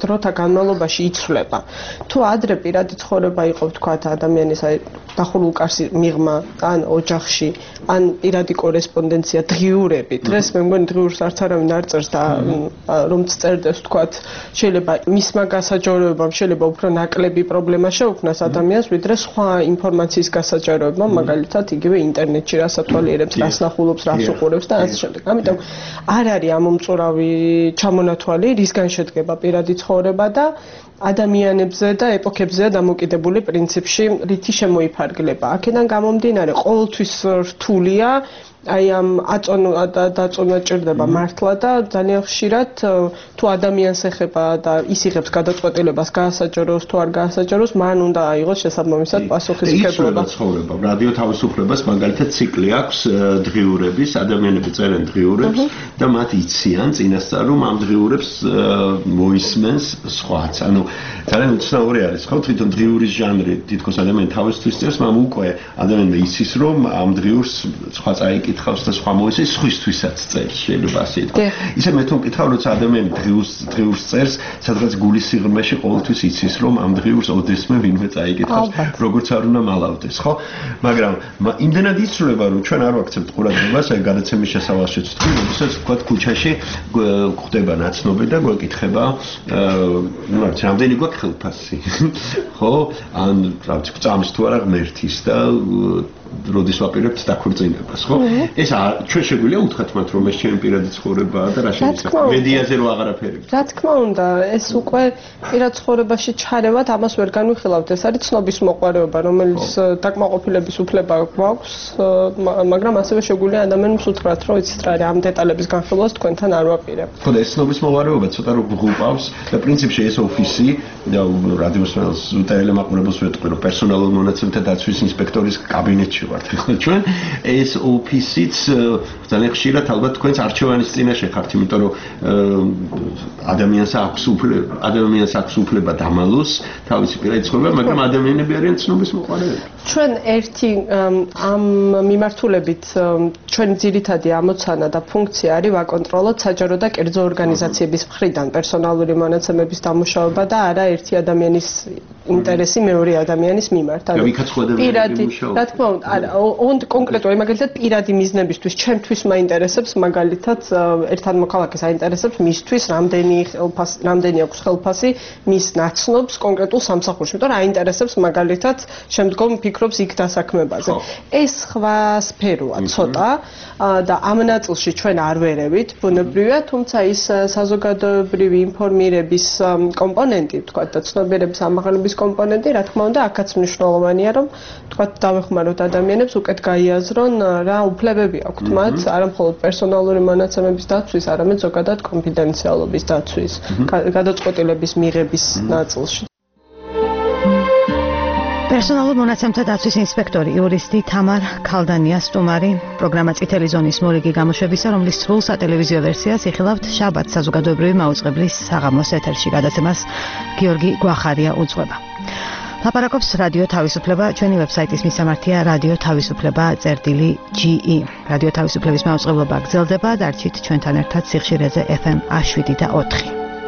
[SPEAKER 12] დროთა განმავლობაში იცვლება. თუ ადრე პირადი ცხოვრება იყო ვთქვათ ადამიანის აი დახურულ კარს მიღმა ან ოჯახში ან პირადი კორესპონდენცია დღიურები დღეს მე მგონი დღიურს არც არავინ არ წერს და რომ წერდეს ვთქვათ შეიძლება მისმა გასაჯაროებამ შეიძლება უფრო ნაკლები პრობლემა შეუქმნას ადამიანს ვიდრე სხვა ინფორმაციის გასაჯაროებამ მაგალითად იგივე ინტერნეტში რას ათვალიერებს რას ნახულობს რას უყურებს და ასე შემდეგ ამიტომ არ არის ამომწურავი ჩამონათვალი რისგან შედგება პირადი ცხოვრება და ადამიანებზე და ეპოქებზეა დამოკიდებული პრინციპში რითი შემოიფარგლება. აქედან გამომდინარე ყოველთვის რთულია აი ამ აწონა და დაწონა ჭირდება მართლა და ძალიან ხშირად თუ ადამიანს ეხება და ის იღებს გადაწყვეტილებას გაასაჯაროს თუ არ გაასაჯაროს მან უნდა აიღოს შესაბამისად პასუხისმგებლობა.
[SPEAKER 14] ცხოვრება რადიო თავისუფლებას მაგალითად ციკლი აქვს დღიურების ადამიანები წერენ დღიურებს და მათ იციან წინასწარ რომ ამ დღიურებს მოისმენს სხვაც. ანუ ძალიან უცნაური არის ხო თვითონ დღიურის ჟანრი თითქოს ადამიანი თავისთვის წერს მაგრამ უკვე ადამიანმა იცის რომ ამ დღიურს სხვა წაიკი ითხავს და სხვა მოიცეს სხვისთვისაც წერს შეიძლება ასე ითქვა. ისე მე თუ მკითხავ როცა ადამიანი დღიურს დღიურს წერს სადღაც გულის სიღრმეში ყოველთვის იცის რომ ამ დღიურს ოდესმე ვინმე წაიკითხავს როგორც არ უნდა მალავდეს ხო მაგრამ იმდენად იცვლება რომ ჩვენ არ ვაქცევთ ყურადღებას აი გადაცემის შესავალშიც ვთქვი როდესაც ვთქვათ ქუჩაში გვხვდება ნაცნობი და გვეკითხება ნუ რა რამდენი გვაქვს ხელფასი ხო ან რა ვიცი წამს თუ არა ღმერთის და როდის ვაპირებთ დაქვეწინებას ხო ეს ჩვენ შეგვიძლია უთხრათ მათ რომ ეს ჩემი პირადი ცხოვრებაა და რა შეიძლება მედიაზე რო აღარაფერი
[SPEAKER 12] რა თქმა უნდა ეს უკვე პირად ცხოვრებაში ჩარევად ამას ვერ განვიხილავთ ეს არის ცნობის მოყვარეობა რომელიც დაკმაყოფილების უფლება გვაქვს მაგრამ ასევე შეგვიძლია ადამიანს უთხრათ რომ იცით რა არის ამ დეტალების განხილვას თქვენთან არ ვაპირებ
[SPEAKER 14] ხო და ეს ცნობის მოყვარეობა ცოტა რო გღუპავს და პრინციპში ეს ოფისი და რადიოსმენელს უტაელე მაყურებელს ვეტყვი რომ პერსონალურ მონაცემთა დაცვის ინსპექტორის კაბინეტში ვართ ხო ჩვენ ეს ოფისიც ძალიან ხშირად ალბათ თქვენს არჩევანის წინაშე ხართ იმიტომ რომ ადამიანს აქვს უფლება ადამიანს აქვს უფლება დამალოს თავისი პირადი ცხოვრება მაგრამ ადამიანები არიან ცნობის მოყვარეები
[SPEAKER 12] ჩვენ ერთი ამ მიმართულებით ჩვენი ძირითადი ამოცანა და ფუნქცია არის ვაკონტროლოთ საჯარო და კერძო ორგანიზაციების მხრიდან პერსონალური მონაცემების დამუშავება და არა ერთი ადამიანის ინტერესი მეორე ადამიანის მიმართ ანუ პირადი რა თქმა უნდა არა ოღონდ კონკრეტულად მაგალითად პირადი მიზნებისთვის ჩემთვის მაინტერესებს მაგალითად ერთად მოქალაქეს აინტერესებს მისთვის რამდენი ხელფასი რამდენი აქვს ხელფასი მის ნაცნობს კონკრეტულ სამსახურში იმიტომ რომ აინტერესებს მაგალითად შემდგომ ფიქრობს იქ დასაქმებაზე ეს სხვა სფეროა ცოტა და ამ ნაწილში ჩვენ არ ვერევით ბუნებრივია თუმცა ის საზოგადოებრივი ინფორმირების კომპონენტი თქვა და ცნობიერების ამაღლების კომპონენტი რა თქმა უნდა აქაც მნიშვნელოვანია რომ თქვა დავეხმაროთ ადამიანებს უკეთ გაიაზრონ რა უფლებები აქვთ მათ არა მხოლოდ პერსონალური მონაცემების დაცვის არამედ ზოგადად კონფიდენციალობის დაცვის გადაწყვეტილების მიღების ნაწილში
[SPEAKER 2] პერსონალურ მონაცემთა დაცვის ინსპექტორი იურისტი თამარ ქალდანია სტუმარი პროგრამა წითელი ზონის მორიგი გამოშვებისა რომლის სრულ სატელევიზიო ვერსიას იხილავთ შაბათს საზოგადოებრივი მაუწყებლის საღამოს ეთერში გადაცემას გიორგი გვახარია უძღვება ლაპარაკობს რადიო თავისუფლება ჩვენი ვებსაიტის მისამართია რადიო თავისუფლება წერტილი ჯი ი რადიო თავისუფლების მაუწყებლობა გრძელდება დარჩით ჩვენთან ერთად სიხშირეზე ეფ ემ შვიდი და ოთხი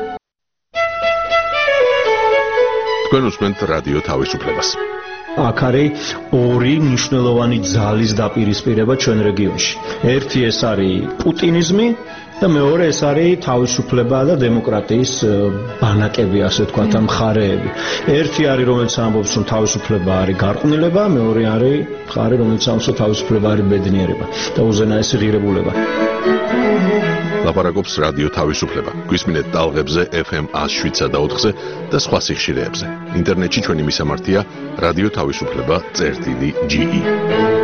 [SPEAKER 4] თქვენ უსმენთ რადიო თავისუფლებას
[SPEAKER 10] აქ არის ორი მნიშვნელოვანი ძალის დაპირისპირება ჩვენ რეგიონში. ერთი ეს არის პუტინიზმი და მეორე ეს არის თავისუფლება და დემოკრატიის ბანაკები, ასე ვთქვათ, ამ მხარეები. ერთი არის რომელიც ამბობს რომ თავისუფლება არის გარყვნილება, მეორე არის მხარე რომელიც ამბობს რომ თავისუფლება არის ბედნიერება და უზენაესი ღირებულება.
[SPEAKER 4] ლაპარაკობს რადიო თავისუფლება. გვისმინეთ ტალღებზე ეფ ემ შვიდსა და ოთხზე და სხვა სიხშირეებზე. ინტერნეტში ჩვენი მისამართია რადიო თავისუფლება წერტილი ჯი ი.